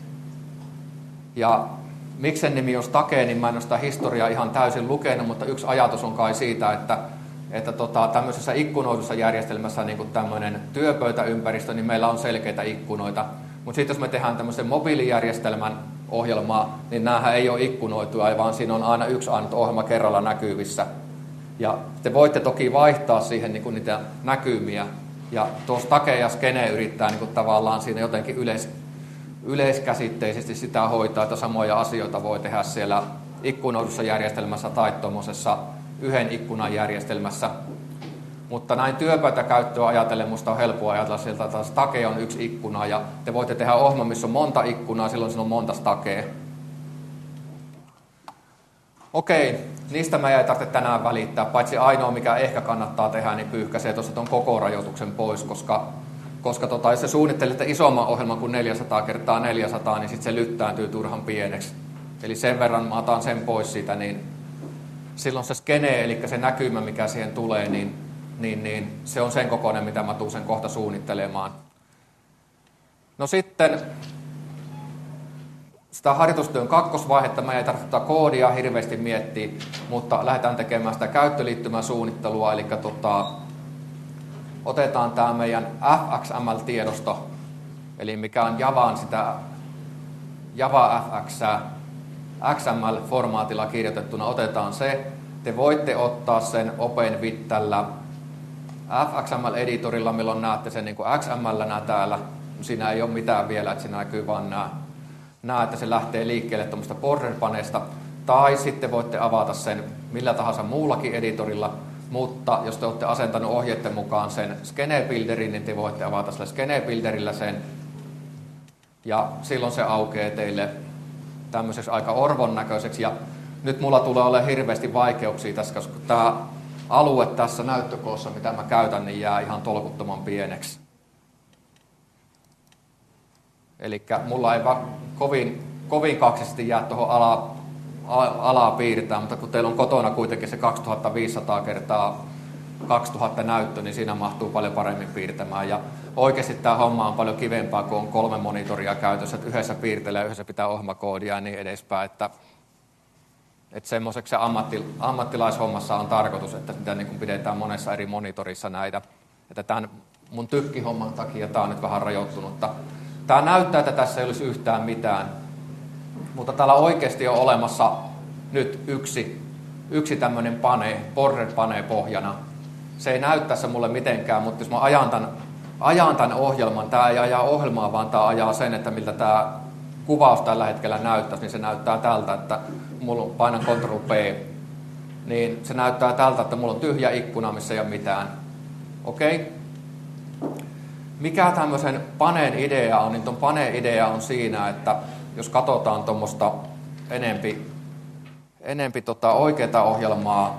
Speaker 1: Ja miksi sen nimi on stake, niin mä en ole sitä historiaa ihan täysin lukenut, mutta yksi ajatus on kai siitä, että tämmöisessä ikkunoidussa järjestelmässä, niin kuin tämmöinen työpöytäympäristö, niin meillä on selkeitä ikkunoita. Mutta sitten jos me tehdään tämmöisen mobiilijärjestelmän ohjelmaa, niin näähän ei ole ikkunoituja, vaan siinä on aina yksi ainut ohjelma kerralla näkyvissä. Ja te voitte toki vaihtaa siihen niin kuin niitä näkymiä. Ja tuo stake ja skene yrittää niin kuin tavallaan siinä jotenkin yleiskäsitteisesti sitä hoitaa, että samoja asioita voi tehdä siellä ikkunoidussa järjestelmässä tai tuommoisessa yhden ikkunan järjestelmässä. Mutta näin työpöytäkäyttöä ajatellen musta on helppoa ajatella sieltä, että stake on yksi ikkuna ja te voitte tehdä ohjelma, missä on monta ikkunaa, silloin siinä on monta stakea. Okei, niistä me ei tarvitse tänään välittää, paitsi ainoa mikä ehkä kannattaa tehdä, niin pyyhkäisee tuossa tuon koko rajoituksen pois, koska jos se suunnittelette isomman ohjelman kuin 400x400, niin sitten se lyttääntyy turhan pieneksi. Eli sen verran mä otan sen pois siitä, niin silloin se skene, eli se näkymä, mikä siihen tulee, niin se on sen kokoinen, mitä mä tuun sen kohta suunnittelemaan. No sitten sitä harjoitustyön kakkosvaihetta me ei tarvitse koodia hirveästi miettiä, mutta lähdetään tekemään sitä käyttöliittymäsuunnittelua, eli otetaan tämä meidän fxml-tiedosto, eli mikä on Javaan sitä Java FX XML-formaatilla kirjoitettuna, otetaan se. Te voitte ottaa sen OpenWidth tällä fxml-editorilla, milloin näette sen niin kuin XML-nä täällä. Siinä ei ole mitään vielä, että siinä näkyy vaan nämä, että se lähtee liikkeelle tuommoista border-paneesta. Tai sitten voitte avata sen millä tahansa muullakin editorilla, mutta jos te olette asentanut ohjeiden mukaan sen Skene-builderin, niin te voitte avata sillä Skene-builderillä sen. Ja silloin se aukeaa teille tämmöiseksi aika orvon näköiseksi. Ja nyt mulla tulee olemaan hirveästi vaikeuksia tässä, koska tämä alue tässä näyttökoossa, mitä mä käytän, niin jää ihan tolkuttoman pieneksi. Eli mulla ei kovin kaksisesti jää tuohon alaa piirtää, mutta kun teillä on kotona kuitenkin se 2500 kertaa 2000 näyttö, niin siinä mahtuu paljon paremmin piirtämään. Ja oikeasti tämä homma on paljon kivempaa, kun on 3 monitoria käytössä, että yhdessä piirtelee ja yhdessä pitää ohjelmakoodia ja niin edespäin. Että semmoiseksi se ammattilaishommassa on tarkoitus, että sitä niin kuin pidetään monessa eri monitorissa näitä. Että tämän mun tykkihomman takia tämä on nyt vähän rajoittunutta. Tämä näyttää, että tässä ei olisi yhtään mitään, mutta täällä oikeasti on olemassa nyt yksi tämmöinen Border-pane pohjana. Se ei näy tässä mulle mitenkään, mutta jos mä ajan tämän ohjelman, tämä ei ajaa ohjelmaa, vaan tämä ajaa sen, että miltä tämä kuvaus tällä hetkellä näyttäisi, niin se näyttää tältä, että mulla painan Ctrl-P, niin se näyttää tältä, että mulla on tyhjä ikkuna, missä ei ole mitään. Okei? Mikä tämmöisen paneen idea on, niin ton paneen idea on siinä, että jos katsotaan tuommoista enempi oikeaa ohjelmaa,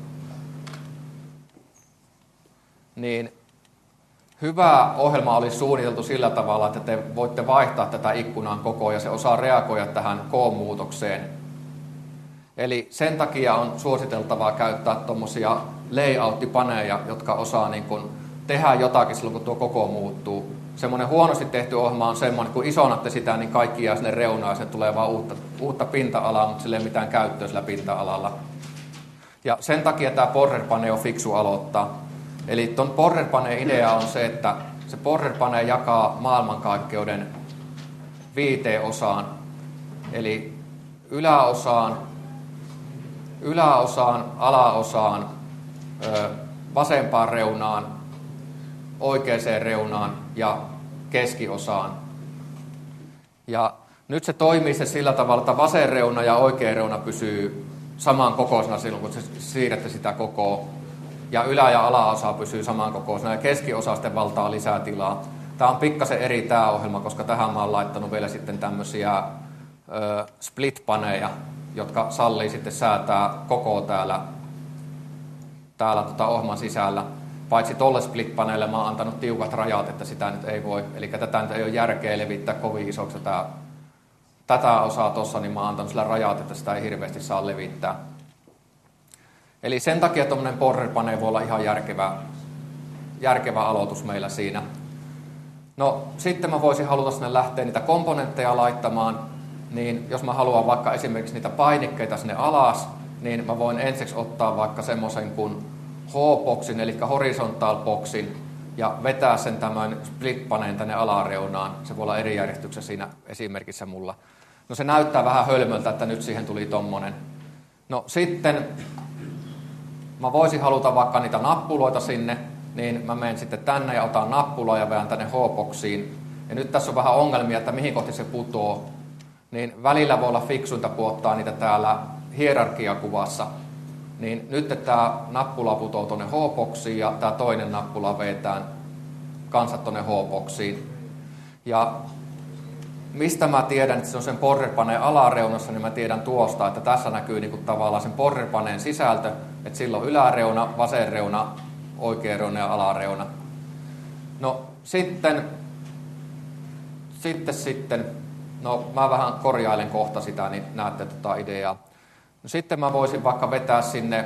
Speaker 1: niin hyvä ohjelma olisi suunniteltu sillä tavalla, että te voitte vaihtaa tätä ikkunan kokoa ja se osaa reagoida tähän koon-muutokseen. Eli sen takia on suositeltavaa käyttää tuommoisia layout-paneja, jotka osaa niin kun tehdä jotakin silloin, kun tuo koko muuttuu. Semmoinen huonosti tehty ohjelma on semmoinen, kun isonatte sitä, niin kaikki jää sinne reunaan ja se tulee vaan uutta pinta-alaa, mutta sillä ei ole mitään käyttöä sillä pinta-alalla. Ja sen takia tämä Border-pane on fiksu aloittaa. Eli tuon Border-paneen idea on se, että se Border-pane jakaa maailmankaikkeuden 5 osaan. Eli yläosaan, alaosaan, vasempaan reunaan, oikeaan reunaan ja keskiosaan. Ja nyt se toimii se sillä tavalla, että vasen reuna ja oikea reuna pysyy saman kokoisena silloin, kun siirrätte sitä kokoa. Ja ylä- ja alaosa pysyy saman kokoisena ja keskiosa sitten valtaa lisää tilaa. Tämä on pikkasen eri tämä ohjelma, koska tähän mä oon laittanut vielä sitten tämmöisiä split-paneja, jotka sallii sitten säätää koko täällä ohjelman sisällä. Paitsi tolle split-paneelle mä oon antanut tiukat rajat, että sitä nyt ei voi. Eli tätä nyt ei ole järkeä levittää kovin isoksi tätä osaa tuossa, niin mä oon antanut sillä rajat, että sitä ei hirveästi saa levittää. Eli sen takia tuommoinen Border-pane voi olla ihan järkevä aloitus meillä siinä. No sitten mä voisin haluta sinne lähteä niitä komponentteja laittamaan, niin jos mä haluan vaikka esimerkiksi niitä painikkeita sinne alas, niin mä voin ensiksi ottaa vaikka semmoisen kuin H-boksin, eli horizontal boxin, ja vetää sen tämän split-paneen tänne alareunaan. Se voi olla eri järjestyksessä siinä esimerkissä mulla. No se näyttää vähän hölmöltä, että nyt siihen tuli tommonen. No sitten mä voisin haluta vaikka niitä nappuloita sinne, niin mä menen sitten tänne ja otan nappuloja ja vedän tänne H-boksiin. Ja nyt tässä on vähän ongelmia, että mihin kohti se putoo. Niin välillä voi olla fiksuinta puottaa niitä täällä hierarkiakuvassa. Niin nyt tämä nappula putoo tuonne H-boksiin ja tämä toinen nappula vetään kanssa tuonne H-boksiin. Ja mistä mä tiedän, että se on sen Border-paneen alareunassa, niin mä tiedän tuosta, että tässä näkyy niin kuin tavallaan sen Border-paneen sisältö, että sillä on yläreuna, vasen reuna, oikea reuna ja alareuna. No sitten, no mä vähän korjailen kohta sitä, niin näette ideaa. No sitten mä voisin vaikka vetää sinne,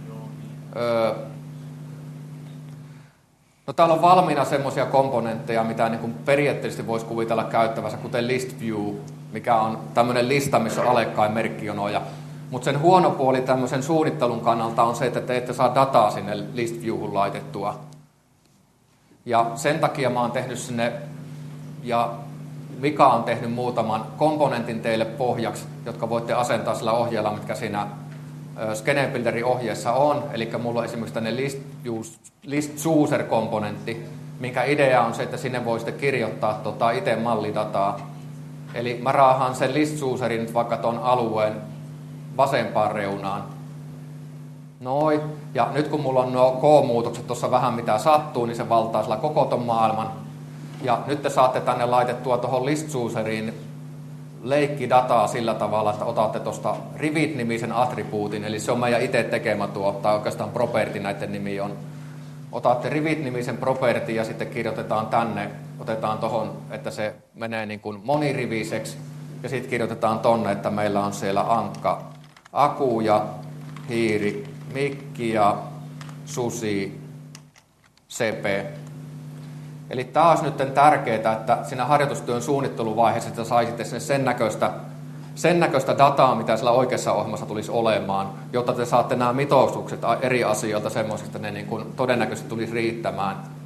Speaker 1: no täällä on valmiina semmoisia komponentteja, mitä niin kuin periaatteessa voisi kuvitella käyttävänsä, kuten list view, mikä on tämmöinen lista, missä on alekkain merkkijonoja. Mutta sen huono puoli tämmöisen suunnittelun kannalta on se, että te ette saa dataa sinne list viewhun laitettua. Ja sen takia mä oon tehnyt sinne, ja Mika on tehnyt muutaman komponentin teille pohjaksi, jotka voitte asentaa sillä ohjeella, mitkä siinä Skenebuilderin ohjeessa on. Eli mulla on esimerkiksi tänne list chooser-komponentti, minkä idea on se, että sinne voi sitten kirjoittaa itse mallidataa. Eli mä raahaan sen list chooserin nyt vaikka tuon alueen vasempaan reunaan. Noin. Ja nyt kun mulla on nuo K-muutokset tuossa vähän mitä sattuu, niin se valtaa sillä koko ton maailman. Ja nyt te saatte tänne laitettua tuohon list chooseriin leikkidataa sillä tavalla, että otatte tuosta rivit-nimisen attribuutin, eli se on meidän itse tekemä tai oikeastaan property näiden nimi on. Otatte rivit-nimisen property ja sitten kirjoitetaan tänne, otetaan tuohon, että se menee niin kuin moniriviseksi, ja sitten kirjoitetaan tonne, että meillä on siellä Ankka, Aku ja Hiiri, Mikki ja Susi, Sepe. Eli tämä olisi nyt tärkeää, että siinä harjoitustyön suunnitteluvaiheessa että saisitte sen näköistä dataa, mitä siellä oikeassa ohjelmassa tulisi olemaan, jotta te saatte nämä mitoitukset eri asioilta semmoisista, että ne niin kuin todennäköisesti tulisi riittämään.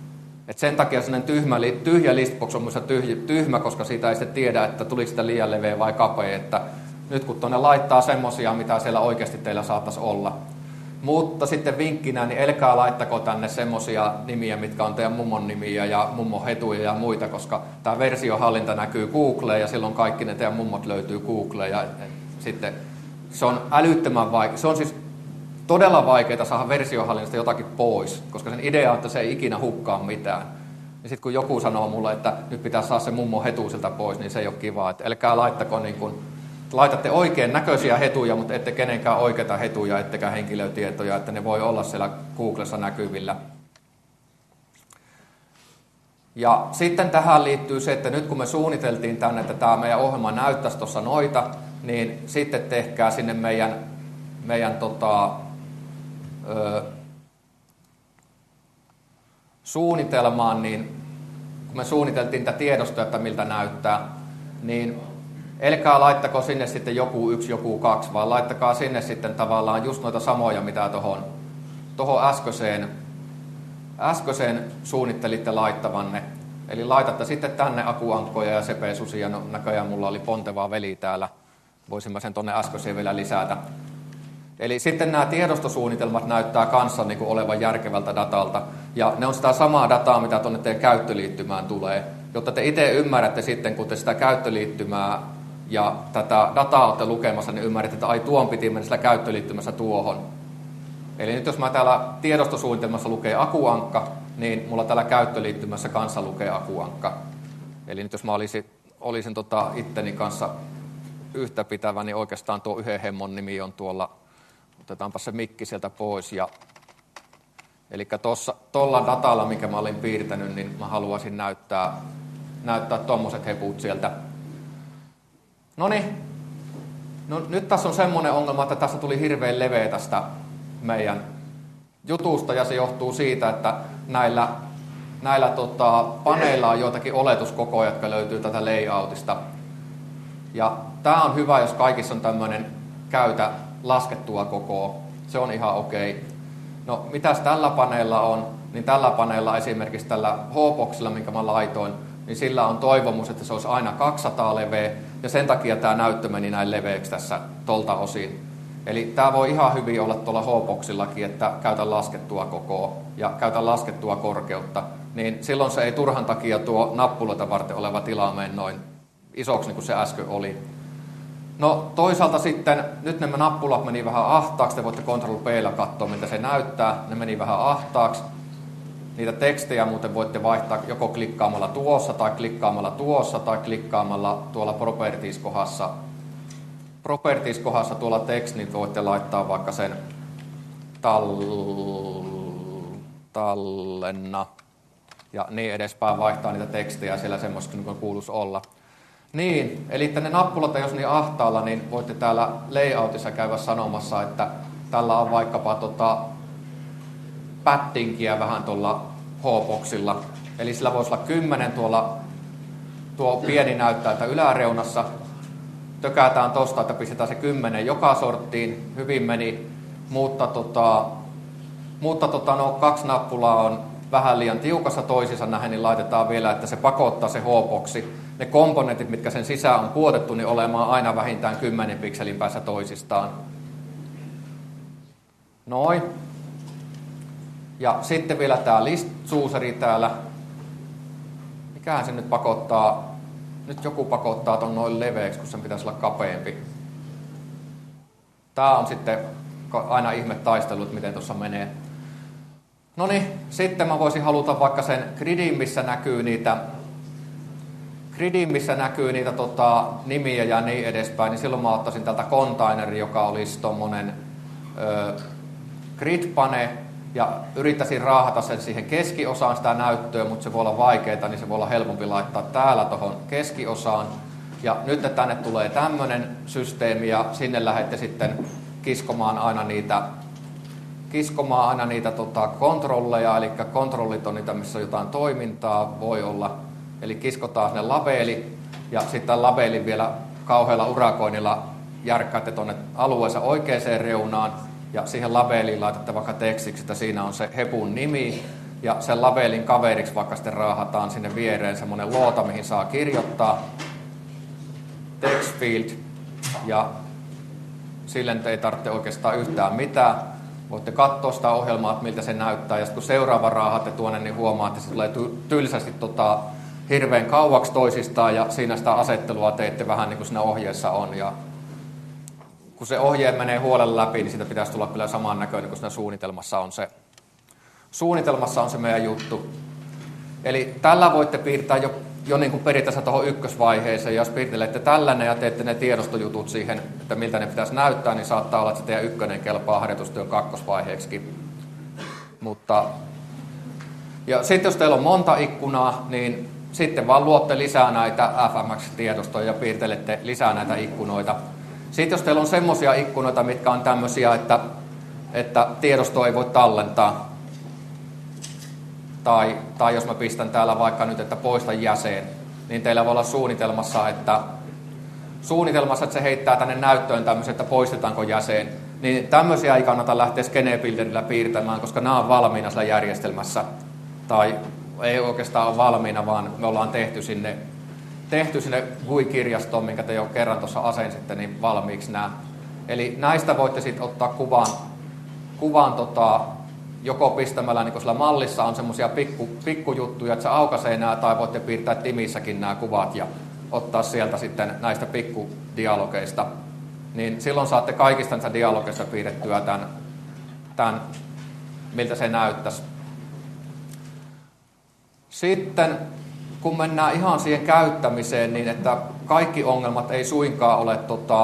Speaker 1: Et sen takia sellainen tyhjä listbox on minusta tyhmä, koska siitä ei sitten tiedä, että tuliko sitä liian leveä vai kapea. Että nyt kun tuonne laittaa semmosia, mitä siellä oikeasti teillä saattaisi olla. Mutta sitten vinkkinä, niin älkää laittako tänne semmosia nimiä, mitkä on teidän mummon nimiä ja mummon hetuja ja muita, koska tämä versiohallinta näkyy Googleen ja silloin kaikki ne teidän mummot löytyy Googleen. Ja sitten se on älyttömän vaikea. Se on siis todella vaikeaa saada versiohallinnasta jotakin pois, koska sen idea on, että se ei ikinä hukkaa mitään. Ja sitten kun joku sanoo mulle, että nyt pitää saada se mummon hetu siltä pois, niin se ei ole kivaa. Että älkää laittako niin kuin, laitatte oikein näköisiä hetuja, mutta ette kenenkään oikeita hetuja, ettekä henkilötietoja, että ne voi olla siellä Googlessa näkyvillä. Ja sitten tähän liittyy se, että nyt kun me suunniteltiin tänne, että tämä meidän ohjelma näyttäisi tuossa noita, niin sitten tehkää sinne meidän suunnitelmaan, niin kun me suunniteltiin tätä tiedostoa, että miltä näyttää, niin älkää laittako sinne sitten joku 1, joku 2, vaan laittakaa sinne sitten tavallaan just noita samoja, mitä tuohon äskeiseen suunnittelitte laittavanne. Eli laitatte sitten tänne akuankkoja ja sepesusia, no näköjään mulla oli pontevaa veli täällä, voisin mä sen tuonne äskeiseen vielä lisätä. Eli sitten nämä tiedostosuunnitelmat näyttää kanssa niin kuin olevan järkevältä datalta, ja ne on sitä samaa dataa, mitä tuonne teidän käyttöliittymään tulee, jotta te itse ymmärrätte sitten, kun te sitä käyttöliittymää ja tätä dataa olette lukemassa, niin ymmärrätte, että ai tuon piti mennä sillä käyttöliittymässä tuohon. Eli nyt jos mä täällä tiedostosuunnitelmassa lukee akuankka, niin mulla täällä käyttöliittymässä kanssa lukee akuankka. Eli nyt jos mä olisin itteni kanssa yhtä pitävä, niin oikeastaan tuo yhden hemmon nimi on tuolla. Otetaanpa se mikki sieltä pois. Eli tuolla datalla, minkä mä olin piirtänyt, niin mä haluaisin näyttää tuommoiset heput sieltä. Noniin. No, nyt tässä on semmoinen ongelma, että tässä tuli hirveän leveä tästä meidän jutusta, ja se johtuu siitä, että näillä paneilla on joitakin oletuskokoja, jotka löytyy tätä layoutista. Ja tämä on hyvä, jos kaikissa on tämmöinen käytä laskettua kokoa. Se on ihan okei. No, mitäs tällä paneella on? Niin tällä paneella esimerkiksi tällä H-boxilla, minkä mä laitoin, niin sillä on toivomus, että se olisi aina 200 leveä, ja sen takia tämä näyttö meni näin leveäksi tässä tolta osin. Eli tämä voi ihan hyvin olla tuolla H-boxillakin, että käytä laskettua kokoa ja käytä laskettua korkeutta, niin silloin se ei turhan takia tuo nappuloita varten oleva tila mene noin isoksi, niin kuin se äsken oli. No toisaalta sitten, nyt nämä nappulat meni vähän ahtaaksi, te voitte Ctrl+P:llä katsoa, miltä se näyttää, ne meni vähän ahtaaksi. Niitä tekstejä muuten voitte vaihtaa joko klikkaamalla tuossa, tai klikkaamalla tuossa, tai klikkaamalla tuolla Properties-kohdassa. Properties-kohdassa tuolla text, niin voitte laittaa vaikka sen tallenna, ja niin edespäin vaihtaa niitä tekstejä siellä semmoista, niin kuin kuuluisi olla. Niin, eli ne nappulat jos niin ahtaalla, niin voitte täällä layoutissa käydä sanomassa, että tällä on vaikkapa paddingia vähän tuolla H-boxilla. Eli sillä voisi olla 10 tuo pieni näyttää, että yläreunassa tökätään tosta, että pistetään se 10 joka sorttiin, hyvin meni, mutta no 2 nappulaa on vähän liian tiukassa toisissa nähden, niin laitetaan vielä, että se pakottaa se H-boxi. Ne komponentit, mitkä sen sisään on puotettu, niin olemaan aina vähintään 10 pikselin päässä toisistaan. Noin. Ja sitten vielä tämä list-chooseri täällä. Mikähän se nyt pakottaa? Nyt joku pakottaa ton noin leveäksi, kun sen pitäisi olla kapeampi. Tää on sitten aina ihme taistelu, että miten tuossa menee. Noniin, sitten mä voisin haluta vaikka sen gridin, missä näkyy niitä nimiä ja niin edespäin, niin silloin mä ottaisin tältä containeri, joka olisi tommonen grid-pane, ja yrittäisin raahata sen siihen keskiosaan sitä näyttöä, mutta se voi olla vaikeaa, niin se voi olla helpompi laittaa täällä tuohon keskiosaan. Ja nyt tänne tulee tämmöinen systeemi, ja sinne lähdette sitten kiskomaan aina niitä kontrolleja, eli kontrollit on niitä, missä jotain toimintaa voi olla. Eli kiskotaan sinne labeli, ja sitten labelin vielä kauhealla urakoinnilla järkkäätte tuonne alueessa oikeaan reunaan, ja siihen labeliin laitatte vaikka tekstiksi, että siinä on se hepun nimi, ja sen labelin kaveriksi vaikka sitten raahataan sinne viereen semmoinen loota, mihin saa kirjoittaa text field, ja sille ei tarvitse oikeastaan yhtään mitään. Voitte katsoa sitä ohjelmaa, että miltä se näyttää, ja sitten kun seuraava raahatte tuonne, niin huomaatte, että se tulee tylsästi hirveän kauaksi toisistaan, ja siinä sitä asettelua teette vähän niin kuin siinä ohjeessa on, ja kun se ohje menee huolella läpi, niin siitä pitäisi tulla kyllä samannäköinen kuin siinä suunnitelmassa on se meidän juttu. Eli tällä voitte piirtää jo niin kuin periaatteessa tuohon ykkösvaiheeseen, ja jos piirtelette tällainen ja teette ne tiedostojutut siihen, että miltä ne pitäisi näyttää, niin saattaa olla, että se teidän ykkönen kelpaa harjoitustyön kakkosvaiheeksikin. Ja sitten jos teillä on monta ikkunaa, niin sitten vaan luotte lisää näitä FMX-tiedostoja ja piirtelette lisää näitä ikkunoita. Sitten jos teillä on semmoisia ikkunoita, mitkä on tämmöisiä, että tiedostoa ei voi tallentaa, tai jos mä pistän täällä vaikka nyt, että poista jäsen, niin teillä voi olla suunnitelmassa, että se heittää tänne näyttöön tämmöisen, että poistetaanko jäsen. Niin tämmöisiä ei kannata lähteä Skenebuilderillä piirtämään, koska nämä on valmiina siellä järjestelmässä. Tai ei oikeastaan ole valmiina, vaan me ollaan tehty sinne GUI-kirjastoon, minkä te jo kerran tuossa asensitte, niin valmiiksi nämä. Eli näistä voitte sitten ottaa kuvan joko pistämällä, niin kun sillä mallissa on semmoisia pikkujuttuja, että se aukaisee nämä, tai voitte piirtää Timissäkin nämä kuvat ja ottaa sieltä sitten näistä pikkudialogeista. Niin silloin saatte kaikista näistä dialogeista piirrettyä tämän, miltä se näyttäisi. Sitten kun mennään ihan siihen käyttämiseen, niin että kaikki ongelmat ei suinkaan ole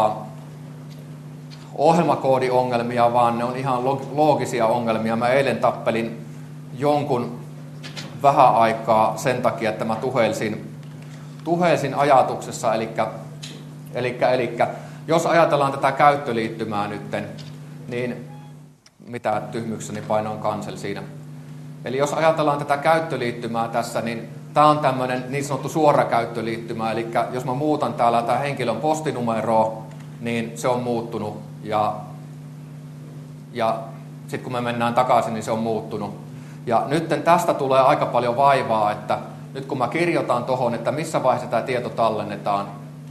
Speaker 1: ohjelmakoodiongelmia, vaan ne on ihan loogisia ongelmia. Mä eilen tappelin jonkun vähän aikaa sen takia, että mä tuhelsin ajatuksessa, eli jos ajatellaan tätä käyttöliittymää nytten, niin mitä tyhmykseni painoin cancel siinä. Eli jos ajatellaan tätä käyttöliittymää tässä, niin tämä on tämmöinen niin sanottu suora käyttöliittymä, eli jos mä muutan täällä tämä henkilön postinumeroa, niin se on muuttunut, ja sitten kun me mennään takaisin, niin se on muuttunut. Ja nyt tästä tulee aika paljon vaivaa, että nyt kun mä kirjoitan tuohon, että missä vaiheessa tämä tieto tallennetaan.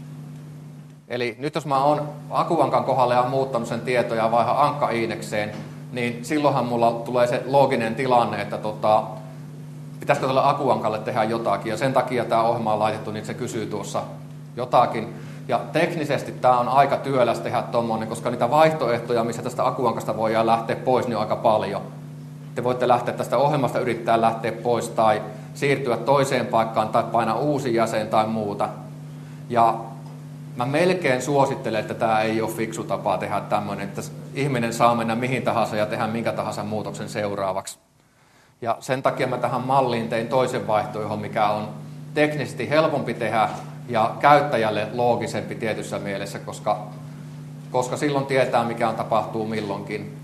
Speaker 1: Eli nyt jos mä oon Akuankan kohdalle ja muuttanut sen tietoja vaihan Ankka-Iinekseen, niin silloinhan mulla tulee se looginen tilanne, että pitäisikö tälle Akuankalle tehdä jotakin. Ja sen takia tämä ohjelma on laitettu, niin se kysyy tuossa jotakin. Ja teknisesti tämä on aika työläs tehdä tuommoinen, koska niitä vaihtoehtoja, missä tästä Akuankasta voidaan lähteä pois, niin on aika paljon. Te voitte lähteä tästä ohjelmasta, yrittää lähteä pois tai siirtyä toiseen paikkaan tai painaa uusi jäsen tai muuta. Ja mä melkein suosittelen, että tämä ei ole fiksu tapa tehdä tämmöinen, että ihminen saa mennä mihin tahansa ja tehdä minkä tahansa muutoksen seuraavaksi. Ja sen takia mä tähän malliin tein toisen vaihtoehdon, mikä on teknisesti helpompi tehdä ja käyttäjälle loogisempi tietyssä mielessä, koska silloin tietää, mikä tapahtuu milloinkin.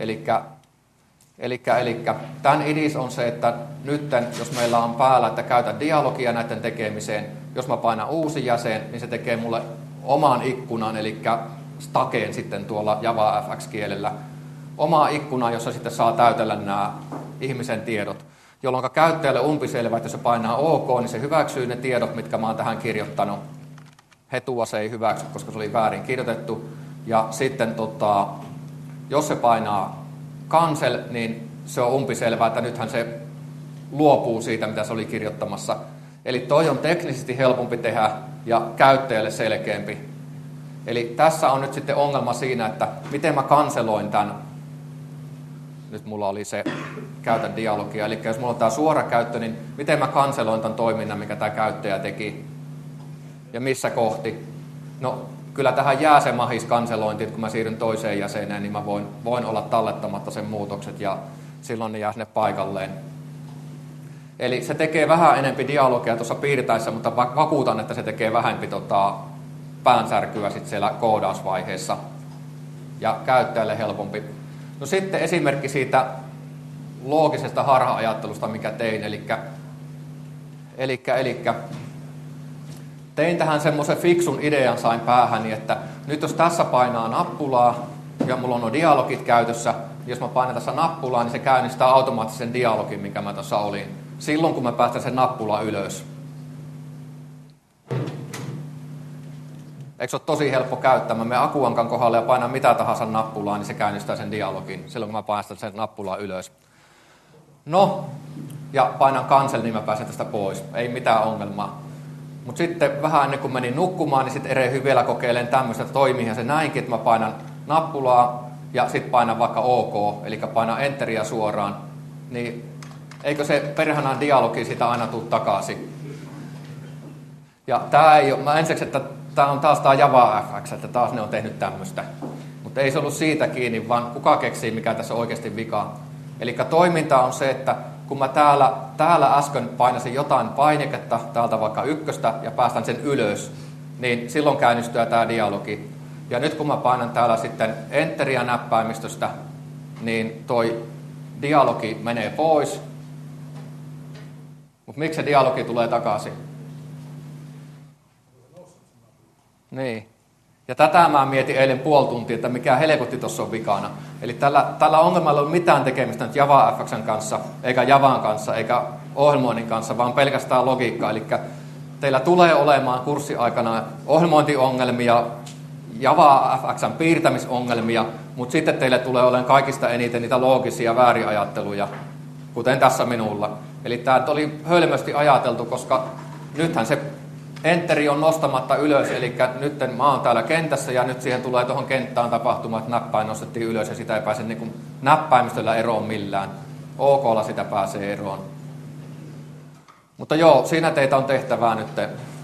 Speaker 1: Eli tämän idis on se, että nyt jos meillä on päällä, että käytä dialogia näiden tekemiseen, jos mä painan uusi jäsen, niin se tekee mulle oman ikkunan, eli stakeen sitten tuolla Java FX-kielellä, omaa ikkunaa, jossa sitten saa täytellä nämä ihmisen tiedot, jolloin käyttäjälle umpiselvä, että jos se painaa OK, niin se hyväksyy ne tiedot, mitkä mä oon tähän kirjoittanut. Hetua se ei hyväksy, koska se oli väärin kirjoitettu. Ja sitten jos se painaa cancel, niin se on umpiselvää, että nythän se luopuu siitä, mitä se oli kirjoittamassa. Eli toi on teknisesti helpompi tehdä ja käyttäjälle selkeämpi. Eli tässä on nyt sitten ongelma siinä, että miten mä kanseloin tämän. Nyt mulla oli se käytän dialogia. Eli jos mulla on tämä suora käyttö, niin miten mä kanseloin tämän toiminnan, mikä tämä käyttäjä teki. Ja missä kohti. No kyllä tähän jää se mahis kanselointi, että kun mä siirryn toiseen jäseneen, niin mä voin olla tallettamatta sen muutokset ja silloin ne jää sinne paikalleen. Eli se tekee vähän enempi dialogia tuossa piirtäessä, mutta vakuutan, että se tekee vähempi päänsärkyä sitten siellä koodausvaiheessa ja käyttäjälle helpompi. No sitten esimerkki siitä loogisesta harha-ajattelusta, mikä tein, eli tein tähän semmoisen fiksun idean sain päähäni, että nyt jos tässä painaa nappulaa ja mulla on nuo dialogit käytössä, jos mä painan tässä nappulaa, niin se käynnistää automaattisen dialogin, mikä mä tuossa olin. Silloin, kun mä päästän sen nappulaa ylös. Eikö se ole tosi helppo käyttää? Mä menen Akuankan kohdalle ja painan mitä tahansa nappulaa, niin se käynnistää sen dialogin. Silloin, kun mä päästän sen nappulaa ylös. No, ja painan cancel, niin mä pääsen tästä pois. Ei mitään ongelmaa. Mutta sitten vähän ennen kuin menin nukkumaan, niin sitten erehyin vielä kokeilemaan tämmöistä, että toimiihan se näinkin, että mä painan nappulaa ja sitten painan vaikka OK, eli painan enteriä suoraan. Niin eikö se perhanaan dialogi sitä aina tule takaisin? Ja tää ei ole, mä ensiksi, että tää on taas tää JavaFX, että taas ne on tehnyt tämmöistä. Mutta ei se ollut siitä kiinni, vaan kuka keksii, mikä tässä on oikeasti vika. Eli toiminta on se, että kun mä täällä äsken painasin jotain painiketta, täältä vaikka ykköstä, ja päästän sen ylös, niin silloin käynnistyy tämä dialogi. Ja nyt kun mä painan täällä sitten enteriä näppäimistöstä, niin toi dialogi menee pois. Mutta miksi se dialogi tulee takaisin? Niin. Ja tätä mä mietin eilen puoli tuntia, että mikä helkutti tuossa on vikana. Eli tällä ongelmalla ei ole mitään tekemistä nyt JavaFXn kanssa, eikä Javan kanssa, eikä ohjelmoinnin kanssa, vaan pelkästään logiikka. Eli teillä tulee olemaan kurssiaikana ohjelmointiongelmia, JavaFXn piirtämisongelmia, mutta sitten teille tulee olemaan kaikista eniten niitä loogisia väärinajatteluja, kuten tässä minulla. Eli tämä oli hölmösti ajateltu, koska nythän se enteri on nostamatta ylös, eli nyt mä oon täällä kentässä ja nyt siihen tulee tuohon kenttään tapahtuma, että näppäin nostettiin ylös ja sitä ei pääse niin kuin näppäimistöllä eroon millään. OK:lla sitä pääsee eroon. Mutta joo, siinä teitä on tehtävää nyt.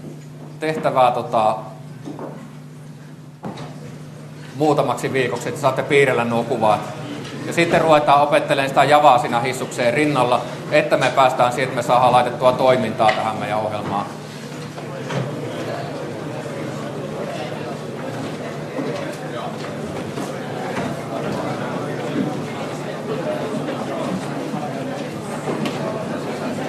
Speaker 1: Muutamaksi viikoksi, että saatte piirrellä nuo kuvat. Ja sitten ruvetaan opettelemaan sitä Javaa siinä hissukseen rinnalla, että me päästään siihen, että me saadaan laitettua toimintaa tähän meidän ohjelmaan.